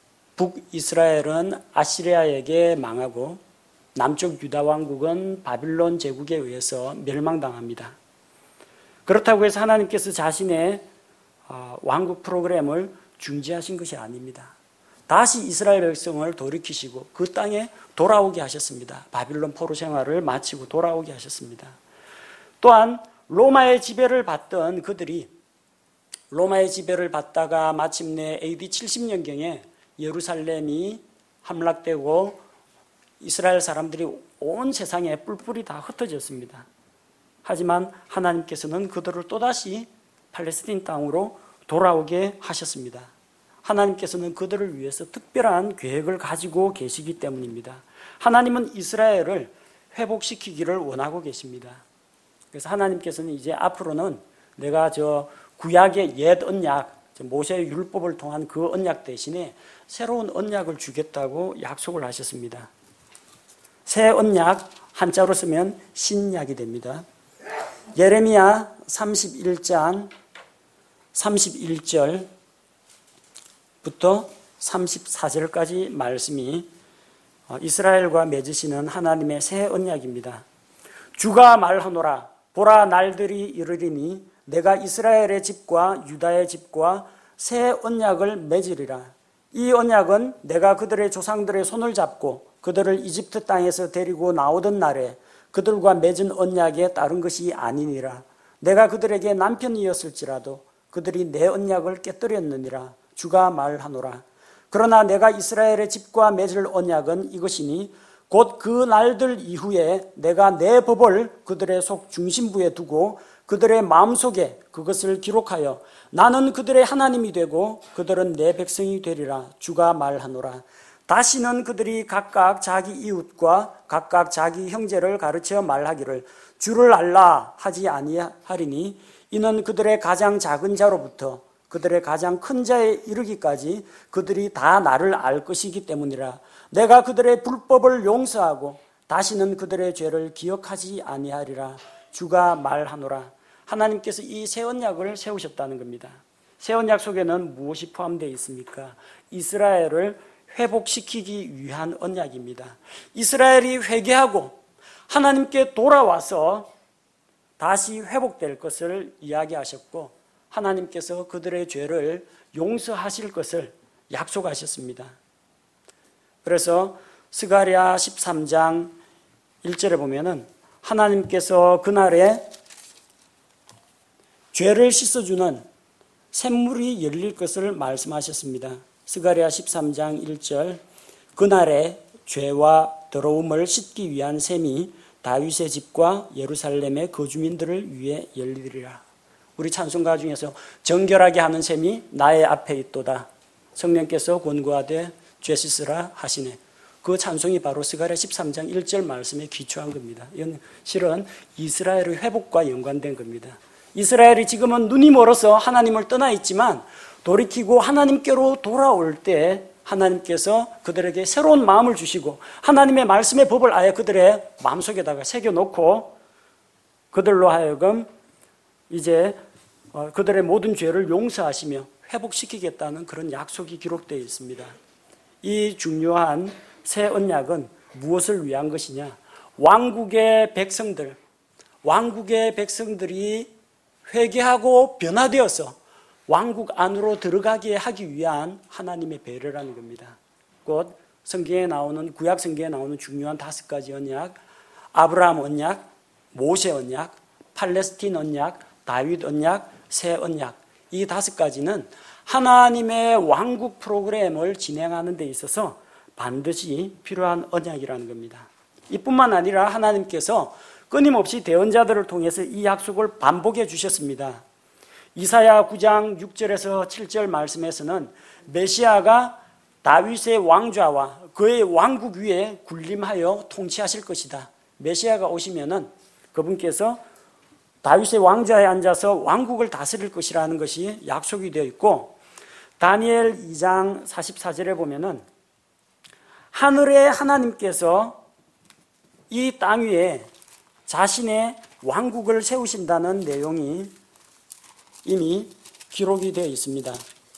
북이스라엘은 아시리아에게 망하고 남쪽 유다 왕국은 바빌론 제국에 의해서 멸망당합니다. 그렇다고 해서 하나님께서 자신의 왕국 프로그램을 중지하신 것이 아닙니다. 다시 이스라엘 백성을 돌이키시고 그 땅에 돌아오게 하셨습니다. 바빌론 포로 생활을 마치고 돌아오게 하셨습니다. 또한 로마의 지배를 받던 그들이 로마의 지배를 받다가 마침내 에이디 칠십 년경에 예루살렘이 함락되고 이스라엘 사람들이 온 세상에 뿔뿔이 다 흩어졌습니다. 하지만 하나님께서는 그들을 또다시 팔레스틴 땅으로 돌아오게 하셨습니다. 하나님께서는 그들을 위해서 특별한 계획을 가지고 계시기 때문입니다. 하나님은 이스라엘을 회복시키기를 원하고 계십니다. 그래서 하나님께서는 이제 앞으로는 내가 저 구약의 옛 언약, 모세의 율법을 통한 그 언약 대신에 새로운 언약을 주겠다고 약속을 하셨습니다. 새 언약 한자로 쓰면 신약이 됩니다. 예레미야 삼십일 장 삼십일 절부터 삼십사 절까지 말씀이 이스라엘과 맺으시는 하나님의 새 언약입니다. 주가 말하노라 보라 날들이 이르리니 내가 이스라엘의 집과 유다의 집과 새 언약을 맺으리라. 이 언약은 내가 그들의 조상들의 손을 잡고 그들을 이집트 땅에서 데리고 나오던 날에 그들과 맺은 언약에 따른 것이 아니니라. 내가 그들에게 남편이었을지라도 그들이 내 언약을 깨뜨렸느니라. 주가 말하노라. 그러나 내가 이스라엘의 집과 맺을 언약은 이것이니 곧 그 날들 이후에 내가 내 법을 그들의 속 중심부에 두고 그들의 마음속에 그것을 기록하여 나는 그들의 하나님이 되고 그들은 내 백성이 되리라 주가 말하노라. 다시는 그들이 각각 자기 이웃과 각각 자기 형제를 가르쳐 말하기를 주를 알라 하지 아니하리니 이는 그들의 가장 작은 자로부터 그들의 가장 큰 자에 이르기까지 그들이 다 나를 알 것이기 때문이라. 내가 그들의 불법을 용서하고 다시는 그들의 죄를 기억하지 아니하리라 주가 말하노라. 하나님께서 이 새 언약을 세우셨다는 겁니다. 새 언약 속에는 무엇이 포함되어 있습니까? 이스라엘을 회복시키기 위한 언약입니다. 이스라엘이 회개하고 하나님께 돌아와서 다시 회복될 것을 이야기하셨고 하나님께서 그들의 죄를 용서하실 것을 약속하셨습니다. 그래서 스가랴 십삼 장 일 절에 보면은 하나님께서 그날에 죄를 씻어주는 샘물이 열릴 것을 말씀하셨습니다. 스가랴 십삼 장 일 절 그날에 죄와 더러움을 씻기 위한 샘이 다윗의 집과 예루살렘의 거주민들을 위해 열리리라. 우리 찬송가 중에서 정결하게 하는 샘이 나의 앞에 있도다. 성령께서 권고하되 죄 씻으라 하시네. 그 찬송이 바로 스가랴 십삼 장 일 절 말씀에 기초한 겁니다. 이건 실은 이스라엘의 회복과 연관된 겁니다. 이스라엘이 지금은 눈이 멀어서 하나님을 떠나 있지만 돌이키고 하나님께로 돌아올 때 하나님께서 그들에게 새로운 마음을 주시고 하나님의 말씀의 법을 아예 그들의 마음속에다가 새겨놓고 그들로 하여금 이제 그들의 모든 죄를 용서하시며 회복시키겠다는 그런 약속이 기록되어 있습니다. 이 중요한 새 언약은 무엇을 위한 것이냐? 왕국의 백성들, 왕국의 백성들이 회개하고 변화되어서 왕국 안으로 들어가게 하기 위한 하나님의 배려라는 겁니다. 곧 성경에 나오는 구약 성경에 나오는 중요한 다섯 가지 언약, 아브라함 언약, 모세 언약, 팔레스틴 언약, 다윗 언약, 새 언약, 이 다섯 가지는 하나님의 왕국 프로그램을 진행하는 데 있어서 반드시 필요한 언약이라는 겁니다. 이뿐만 아니라 하나님께서 끊임없이 대언자들을 통해서 이 약속을 반복해 주셨습니다. 이사야 구 장 육 절에서 칠 절 말씀에서는 메시아가 다윗의 왕좌와 그의 왕국 위에 군림하여 통치하실 것이다. 메시아가 오시면은 그분께서 다윗의 왕좌에 앉아서 왕국을 다스릴 것이라는 것이 약속이 되어 있고, 다니엘 이 장 사십사 절에 보면은 하늘의 하나님께서 이 땅 위에 자신의 왕국을 세우신다는 내용이 이미 기록이 되어 있습니다.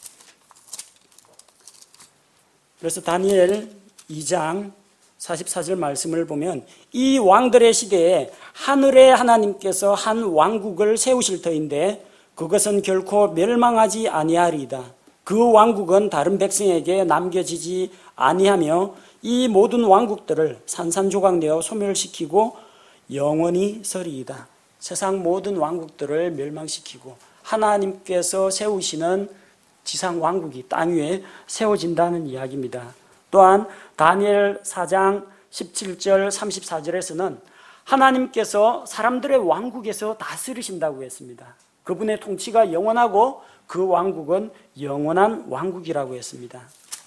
그래서 다니엘 이 장 사십사 절 말씀을 보면 이 왕들의 시대에 하늘의 하나님께서 한 왕국을 세우실 터인데 그것은 결코 멸망하지 아니하리이다. 그 왕국은 다른 백성에게 남겨지지 아니하며 이 모든 왕국들을 산산조각 내어 소멸시키고 영원히 서리이다. 세상 모든 왕국들을 멸망시키고 하나님께서 세우시는 지상 왕국이 땅 위에 세워진다는 이야기입니다. 또한 다니엘 사 장 십칠 절 삼십사 절에서는 하나님께서 사람들의 왕국에서 다스리신다고 했습니다. 그분의 통치가 영원하고 그 왕국은 영원한 왕국이라고 했습니다.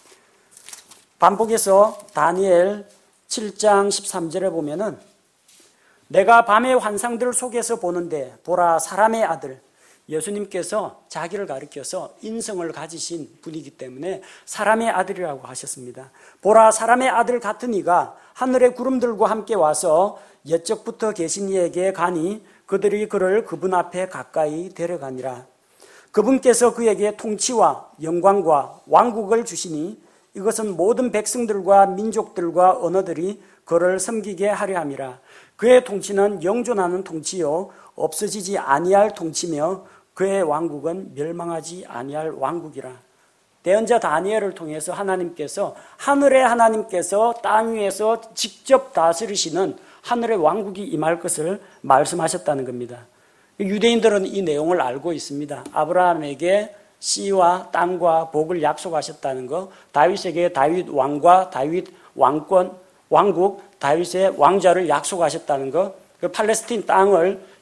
반복해서 다니엘 칠 장 십삼 절에 보면은 내가 밤의 환상들 속에서 보는데 보라 사람의 아들, 예수님께서 자기를 가리켜서 인성을 가지신 분이기 때문에 사람의 아들이라고 하셨습니다. 보라 사람의 아들 같은 이가 하늘의 구름들과 함께 와서 옛적부터 계신 이에게 가니 그들이 그를 그분 앞에 가까이 데려가니라. 그분께서 그에게 통치와 영광과 왕국을 주시니 이것은 모든 백성들과 민족들과 언어들이 그를 섬기게 하려 함이라. 그의 통치는 영존하는 통치요 없어지지 아니할 통치며 그의 왕국은 멸망하지 아니할 왕국이라. 대언자 다니엘을 통해서 하나님께서 하늘의 하나님께서 땅 위에서 직접 다스리시는 하늘의 왕국이 임할 것을 말씀하셨다는 겁니다. 유대인들은 이 내용을 알고 있습니다. 아브라함에게 씨와 땅과 복을 약속하셨다는 것, 다윗에게 다윗 왕과 다윗 왕권, 왕국, 다윗의 왕자를 약속하셨다는 것, 그 팔레스틴 땅을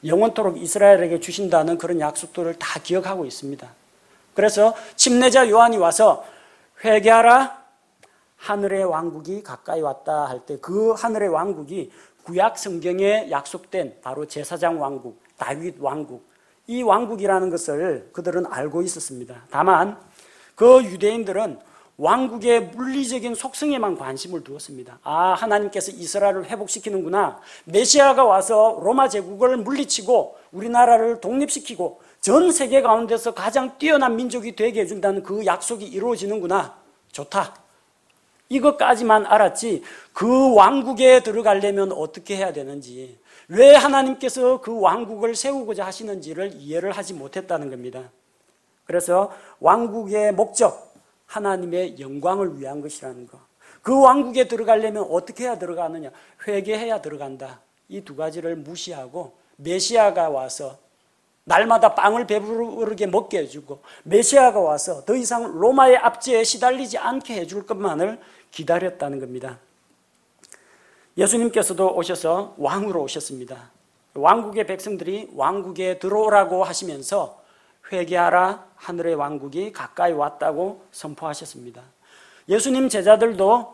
영원토록 이스라엘에게 주신다는 그런 약속들을 다 기억하고 있습니다. 그래서 침례자 요한이 와서 회개하라, 하늘의 왕국이 가까이 왔다 할 때 그 하늘의 왕국이 구약 성경에 약속된 바로 제사장 왕국, 다윗 왕국, 이 왕국이라는 것을 그들은 알고 있었습니다. 다만 그 유대인들은 왕국의 물리적인 속성에만 관심을 두었습니다. 아, 하나님께서 이스라엘을 회복시키는구나. 메시아가 와서 로마 제국을 물리치고 우리나라를 독립시키고 전 세계 가운데서 가장 뛰어난 민족이 되게 해준다는 그 약속이 이루어지는구나. 좋다. 이것까지만 알았지 그 왕국에 들어가려면 어떻게 해야 되는지, 왜 하나님께서 그 왕국을 세우고자 하시는지를 이해를 하지 못했다는 겁니다. 그래서 왕국의 목적, 하나님의 영광을 위한 것이라는 것. 그 왕국에 들어가려면 어떻게 해야 들어가느냐? 회개해야 들어간다. 이 두 가지를 무시하고 메시아가 와서 날마다 빵을 배부르게 먹게 해주고 메시아가 와서 더 이상 로마의 압제에 시달리지 않게 해줄 것만을 기다렸다는 겁니다. 예수님께서도 오셔서 왕으로 오셨습니다. 왕국의 백성들이 왕국에 들어오라고 하시면서 회개하라, 하늘의 왕국이 가까이 왔다고 선포하셨습니다. 예수님 제자들도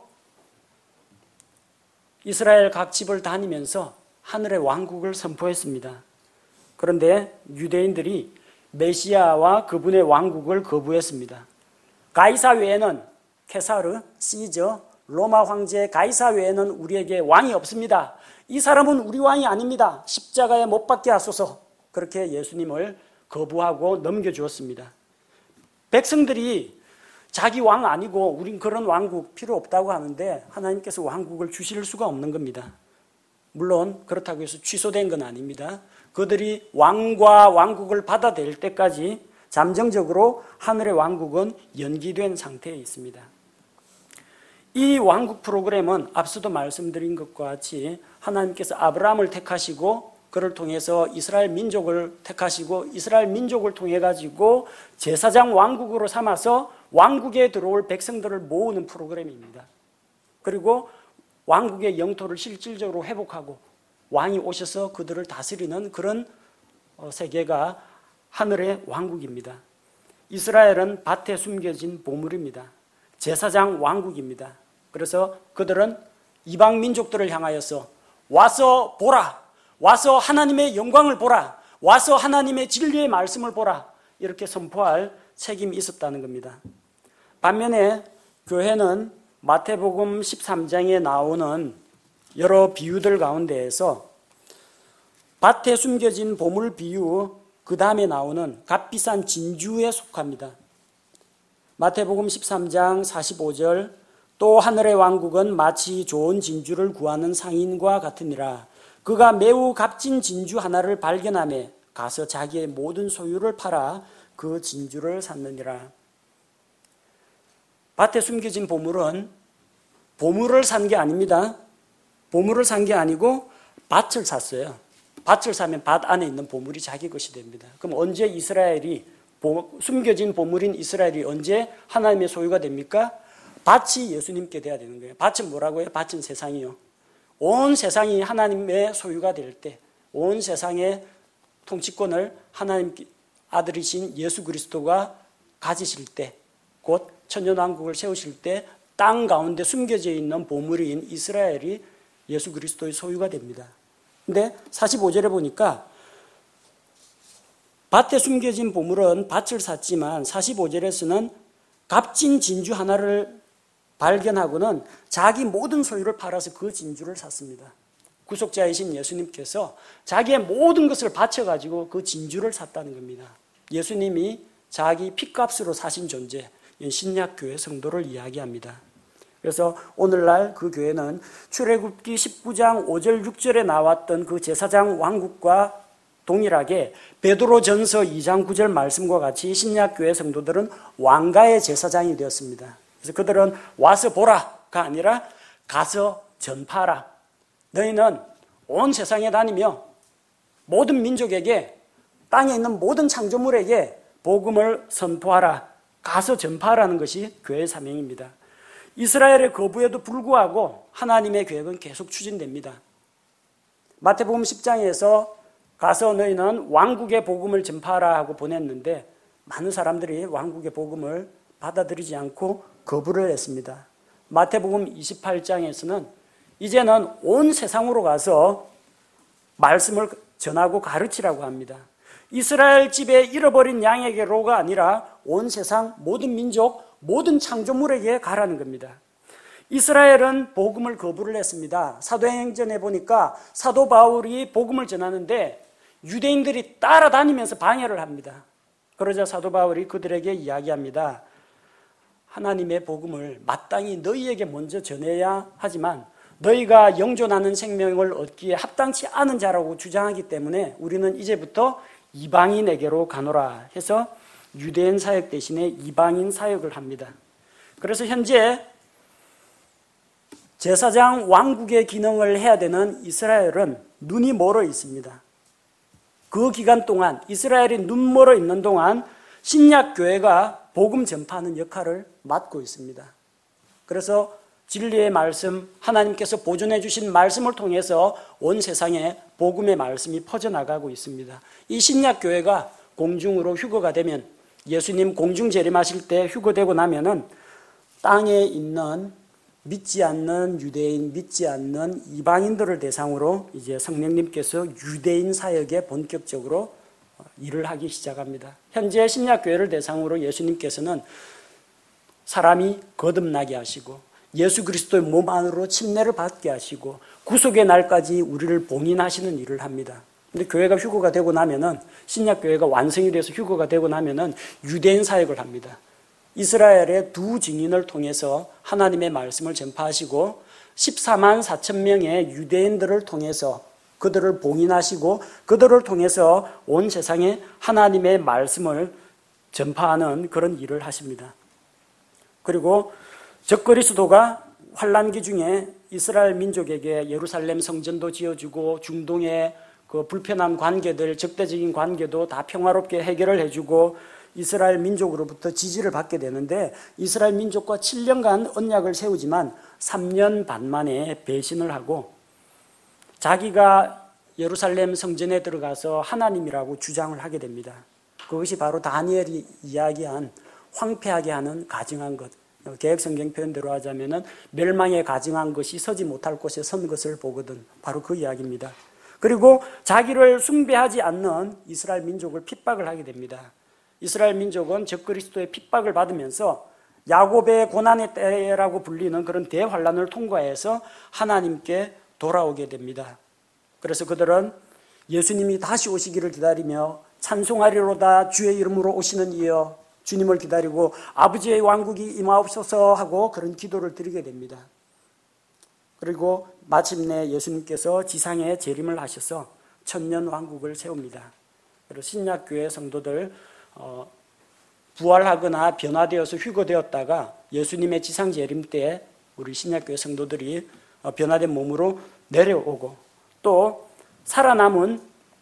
이스라엘 각 집을 다니면서 하늘의 왕국을 선포했습니다. 그런데 유대인들이 메시아와 그분의 왕국을 거부했습니다. 가이사 외에는, 케사르, 시저, 로마 황제 가이사 외에는 우리에게 왕이 없습니다. 이 사람은 우리 왕이 아닙니다. 십자가에 못 박게 하소서. 그렇게 예수님을 거부하고 넘겨주었습니다. 백성들이 자기 왕 아니고 우린 그런 왕국 필요 없다고 하는데 하나님께서 왕국을 주실 수가 없는 겁니다. 물론 그렇다고 해서 취소된 건 아닙니다. 그들이 왕과 왕국을 받아들일 때까지 잠정적으로 하늘의 왕국은 연기된 상태에 있습니다. 이 왕국 프로그램은 앞서도 말씀드린 것과 같이 하나님께서 아브라함을 택하시고 그를 통해서 이스라엘 민족을 택하시고 이스라엘 민족을 통해 가지고 제사장 왕국으로 삼아서 왕국에 들어올 백성들을 모으는 프로그램입니다. 그리고 왕국의 영토를 실질적으로 회복하고 왕이 오셔서 그들을 다스리는 그런 세계가 하늘의 왕국입니다. 이스라엘은 밭에 숨겨진 보물입니다. 제사장 왕국입니다. 그래서 그들은 이방 민족들을 향하여서 와서 보라, 와서 하나님의 영광을 보라, 와서 하나님의 진리의 말씀을 보라, 이렇게 선포할 책임이 있었다는 겁니다. 반면에 교회는 마태복음 십삼 장에 나오는 여러 비유들 가운데에서 밭에 숨겨진 보물 비유, 그 다음에 나오는 값비싼 진주에 속합니다. 마태복음 십삼 장 사십오 절, 또 하늘의 왕국은 마치 좋은 진주를 구하는 상인과 같으니라. 그가 매우 값진 진주 하나를 발견하며 가서 자기의 모든 소유를 팔아 그 진주를 샀느니라. 밭에 숨겨진 보물은 보물을 산 게 아닙니다. 보물을 산 게 아니고 밭을 샀어요. 밭을 사면 밭 안에 있는 보물이 자기 것이 됩니다. 그럼 언제 이스라엘이, 숨겨진 보물인 이스라엘이 언제 하나님의 소유가 됩니까? 밭이 예수님께 돼야 되는 거예요. 밭은 뭐라고요? 밭은 세상이요. 온 세상이 하나님의 소유가 될 때, 온 세상의 통치권을 하나님 아들이신 예수 그리스도가 가지실 때, 곧 천년왕국을 세우실 때 땅 가운데 숨겨져 있는 보물인 이스라엘이 예수 그리스도의 소유가 됩니다. 근데 사십오 절에 보니까 밭에 숨겨진 보물은 밭을 샀지만 사십오 절에서는 값진 진주 하나를 발견하고는 자기 모든 소유를 팔아서 그 진주를 샀습니다. 구속자이신 예수님께서 자기의 모든 것을 바쳐가지고 그 진주를 샀다는 겁니다. 예수님이 자기 핏값으로 사신 존재, 신약교회 성도를 이야기합니다. 그래서 오늘날 그 교회는 출애굽기 십구 장 오 절 육 절에 나왔던 그 제사장 왕국과 동일하게 베드로전서 이 장 구 절 말씀과 같이 신약교회 성도들은 왕가의 제사장이 되었습니다. 그래서 그들은 와서 보라가 아니라 가서 전파하라. 너희는 온 세상에 다니며 모든 민족에게, 땅에 있는 모든 창조물에게 복음을 선포하라. 가서 전파하라는 것이 교회의 사명입니다. 이스라엘의 거부에도 불구하고 하나님의 계획은 계속 추진됩니다. 마태복음 십 장에서 가서 너희는 왕국의 복음을 전파하라 하고 보냈는데 많은 사람들이 왕국의 복음을 받아들이지 않고 거부를 했습니다. 마태복음 이십팔 장에서는 이제는 온 세상으로 가서 말씀을 전하고 가르치라고 합니다. 이스라엘 집에 잃어버린 양에게로가 아니라 온 세상 모든 민족, 모든 창조물에게 가라는 겁니다. 이스라엘은 복음을 거부를 했습니다. 사도행전에 보니까 사도 바울이 복음을 전하는데 유대인들이 따라다니면서 방해를 합니다. 그러자 사도 바울이 그들에게 이야기합니다. 하나님의 복음을 마땅히 너희에게 먼저 전해야 하지만 너희가 영존하는 생명을 얻기에 합당치 않은 자라고 주장하기 때문에 우리는 이제부터 이방인에게로 가노라 해서 유대인 사역 대신에 이방인 사역을 합니다. 그래서 현재 제사장 왕국의 기능을 해야 되는 이스라엘은 눈이 멀어 있습니다. 그 기간 동안 이스라엘이 눈 멀어 있는 동안 신약교회가 복음 전파하는 역할을 맡고 있습니다. 그래서 진리의 말씀, 하나님께서 보존해 주신 말씀을 통해서 온 세상에 복음의 말씀이 퍼져나가고 있습니다. 이 신약교회가 공중으로 휴거가 되면 예수님 공중 재림하실 때 휴거되고 나면은 땅에 있는 믿지 않는 유대인, 믿지 않는 이방인들을 대상으로 이제 성령님께서 유대인 사역에 본격적으로 일을 하기 시작합니다. 현재 신약교회를 대상으로 예수님께서는 사람이 거듭나게 하시고 예수 그리스도의 몸 안으로 침례를 받게 하시고 구속의 날까지 우리를 봉인하시는 일을 합니다. 근데 교회가 휴거가 되고 나면은 신약교회가 완성이 돼서 휴거가 되고 나면은 유대인 사역을 합니다. 이스라엘의 두 증인을 통해서 하나님의 말씀을 전파하시고 십사만 사천 명의 유대인들을 통해서 그들을 봉인하시고 그들을 통해서 온 세상에 하나님의 말씀을 전파하는 그런 일을 하십니다. 그리고 적그리스도가 환란기 중에 이스라엘 민족에게 예루살렘 성전도 지어주고 중동의 그 불편한 관계들, 적대적인 관계도 다 평화롭게 해결을 해주고 이스라엘 민족으로부터 지지를 받게 되는데 이스라엘 민족과 칠 년간 언약을 세우지만 삼 년 반 만에 배신을 하고 자기가 예루살렘 성전에 들어가서 하나님이라고 주장을 하게 됩니다. 그것이 바로 다니엘이 이야기한 황폐하게 하는 가증한 것. 개혁성경 표현대로 하자면은 멸망에 가증한 것이 서지 못할 곳에 선 것을 보거든. 바로 그 이야기입니다. 그리고 자기를 숭배하지 않는 이스라엘 민족을 핍박을 하게 됩니다. 이스라엘 민족은 적그리스도의 핍박을 받으면서 야곱의 고난의 때라고 불리는 그런 대환란을 통과해서 하나님께 돌아오게 됩니다. 그래서 그들은 예수님이 다시 오시기를 기다리며 찬송하리로다 주의 이름으로 오시는 이여 주님을 기다리고 아버지의 왕국이 임하옵소서 하고 그런 기도를 드리게 됩니다. 그리고 마침내 예수님께서 지상에 재림을 하셔서 천년 왕국을 세웁니다. 그리고 신약교회 성도들 어, 부활하거나 변화되어서 휴거되었다가 예수님의 지상 재림 때 우리 신약교회 성도들이 어, 변화된 몸으로 내려오고 또 살아남은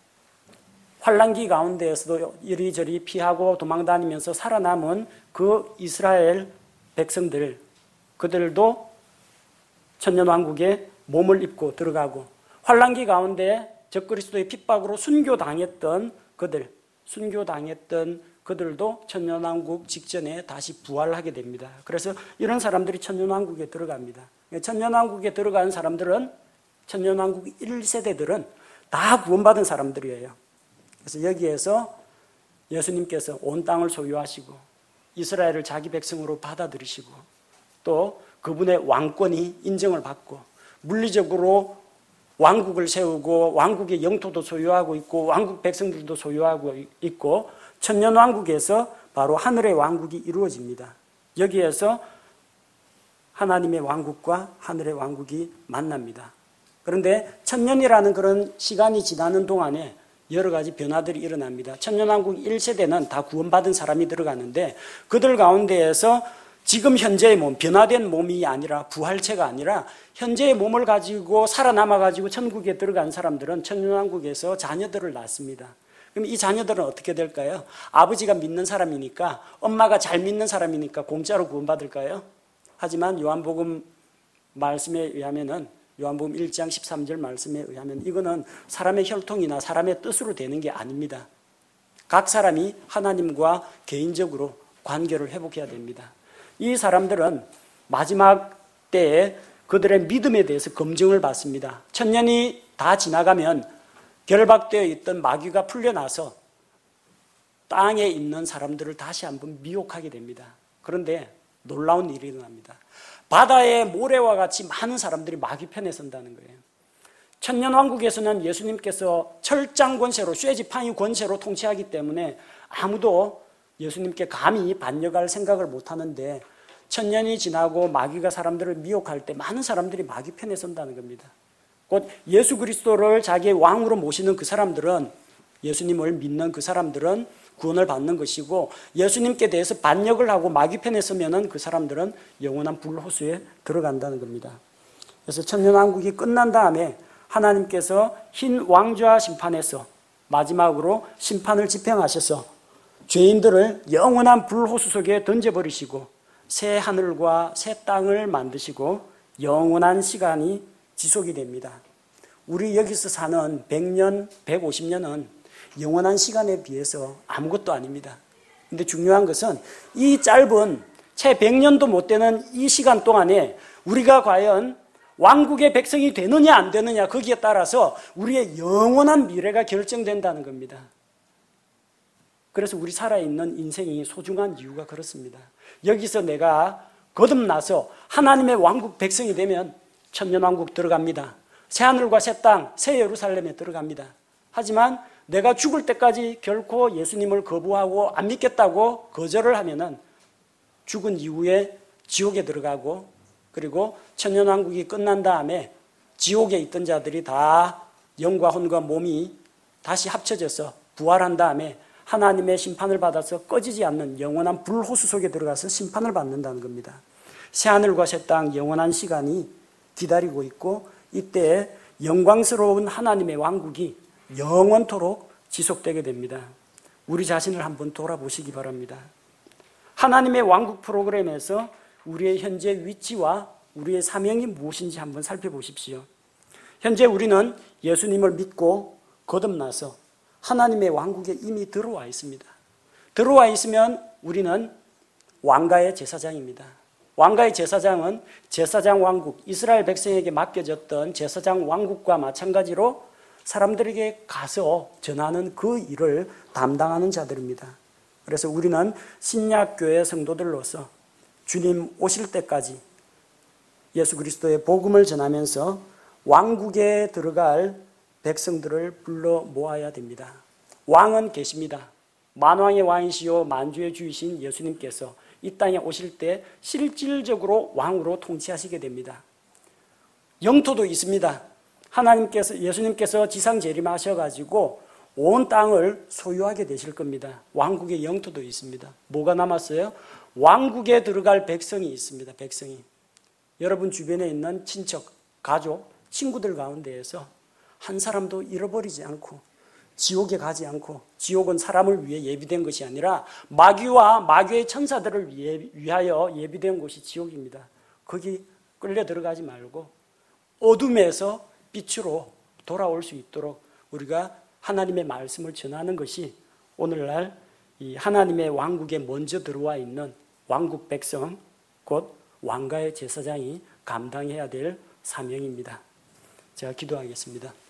환란기 가운데에서도 이리저리 피하고 도망다니면서 살아남은 그 이스라엘 백성들 그들도 천년왕국에 몸을 입고 들어가고 환란기 가운데 적그리스도의 핍박으로 순교당했던 그들 순교당했던 그들도 천년왕국 직전에 다시 부활하게 됩니다. 그래서 이런 사람들이 천년왕국에 들어갑니다. 천년왕국에 들어간 사람들은 천년왕국 일 세대들은 다 구원받은 사람들이에요. 그래서 여기에서 예수님께서 온 땅을 소유하시고 이스라엘을 자기 백성으로 받아들이시고 또 그분의 왕권이 인정을 받고 물리적으로 왕국을 세우고 왕국의 영토도 소유하고 있고 왕국 백성들도 소유하고 있고 천년왕국에서 바로 하늘의 왕국이 이루어집니다. 여기에서 하나님의 왕국과 하늘의 왕국이 만납니다. 그런데 천년이라는 그런 시간이 지나는 동안에 여러 가지 변화들이 일어납니다. 천년왕국 일 세대는 다 구원받은 사람이 들어가는데 그들 가운데에서 지금 현재의 몸, 변화된 몸이 아니라 부활체가 아니라 현재의 몸을 가지고 살아남아가지고 천국에 들어간 사람들은 천년왕국에서 자녀들을 낳습니다. 그럼 이 자녀들은 어떻게 될까요? 아버지가 믿는 사람이니까 엄마가 잘 믿는 사람이니까 공짜로 구원받을까요? 하지만 요한복음 말씀에 의하면은 요한복음 일 장 십삼 절 말씀에 의하면 이거는 사람의 혈통이나 사람의 뜻으로 되는 게 아닙니다. 각 사람이 하나님과 개인적으로 관계를 회복해야 됩니다. 이 사람들은 마지막 때에 그들의 믿음에 대해서 검증을 받습니다. 천년이 다 지나가면 결박되어 있던 마귀가 풀려나서 땅에 있는 사람들을 다시 한번 미혹하게 됩니다. 그런데 놀라운 일이 일어납니다. 바다의 모래와 같이 많은 사람들이 마귀 편에 선다는 거예요. 천년왕국에서는 예수님께서 철장 권세로, 쇠지팡이 권세로 통치하기 때문에 아무도 예수님께 감히 반역할 생각을 못하는데 천년이 지나고 마귀가 사람들을 미혹할 때 많은 사람들이 마귀 편에 선다는 겁니다. 곧 예수 그리스도를 자기의 왕으로 모시는 그 사람들은, 예수님을 믿는 그 사람들은 구원을 받는 것이고, 예수님께 대해서 반역을 하고 마귀 편에 서면은 그 사람들은 영원한 불호수에 들어간다는 겁니다. 그래서 천년왕국이 끝난 다음에 하나님께서 흰 왕좌 심판에서 마지막으로 심판을 집행하셔서 죄인들을 영원한 불호수 속에 던져버리시고 새 하늘과 새 땅을 만드시고 영원한 시간이 지속이 됩니다. 우리 여기서 사는 백 년, 백오십 년은 영원한 시간에 비해서 아무것도 아닙니다. 그런데 중요한 것은 이 짧은 채 백 년도 못 되는 이 시간 동안에 우리가 과연 왕국의 백성이 되느냐 안 되느냐, 거기에 따라서 우리의 영원한 미래가 결정된다는 겁니다. 그래서 우리 살아있는 인생이 소중한 이유가 그렇습니다. 여기서 내가 거듭나서 하나님의 왕국 백성이 되면 천년왕국 들어갑니다. 새하늘과 새 땅, 새 예루살렘에 들어갑니다. 하지만 내가 죽을 때까지 결코 예수님을 거부하고 안 믿겠다고 거절을 하면은 죽은 이후에 지옥에 들어가고, 그리고 천년왕국이 끝난 다음에 지옥에 있던 자들이 다 영과 혼과 몸이 다시 합쳐져서 부활한 다음에 하나님의 심판을 받아서 꺼지지 않는 영원한 불호수 속에 들어가서 심판을 받는다는 겁니다. 새하늘과 새 땅, 영원한 시간이 기다리고 있고, 이때 영광스러운 하나님의 왕국이 영원토록 지속되게 됩니다. 우리 자신을 한번 돌아보시기 바랍니다. 하나님의 왕국 프로그램에서 우리의 현재 위치와 우리의 사명이 무엇인지 한번 살펴보십시오. 현재 우리는 예수님을 믿고 거듭나서 하나님의 왕국에 이미 들어와 있습니다. 들어와 있으면 우리는 왕가의 제사장입니다. 왕가의 제사장은 제사장 왕국, 이스라엘 백성에게 맡겨졌던 제사장 왕국과 마찬가지로 사람들에게 가서 전하는 그 일을 담당하는 자들입니다. 그래서 우리는 신약교회 성도들로서 주님 오실 때까지 예수 그리스도의 복음을 전하면서 왕국에 들어갈 백성들을 불러 모아야 됩니다. 왕은 계십니다. 만왕의 왕이시요 만주의 주이신 예수님께서 이 땅에 오실 때 실질적으로 왕으로 통치하시게 됩니다. 영토도 있습니다. 하나님께서, 예수님께서 지상 재림하셔가지고 온 땅을 소유하게 되실 겁니다. 왕국의 영토도 있습니다. 뭐가 남았어요? 왕국에 들어갈 백성이 있습니다. 백성이. 여러분 주변에 있는 친척, 가족, 친구들 가운데에서 한 사람도 잃어버리지 않고 지옥에 가지 않고, 지옥은 사람을 위해 예비된 것이 아니라 마귀와 마귀의 천사들을 위해, 위하여 예비된 곳이 지옥입니다. 거기 끌려 들어가지 말고 어둠에서 빛으로 돌아올 수 있도록 우리가 하나님의 말씀을 전하는 것이 오늘날 이 하나님의 왕국에 먼저 들어와 있는 왕국 백성, 곧 왕가의 제사장이 감당해야 될 사명입니다. 제가 기도하겠습니다.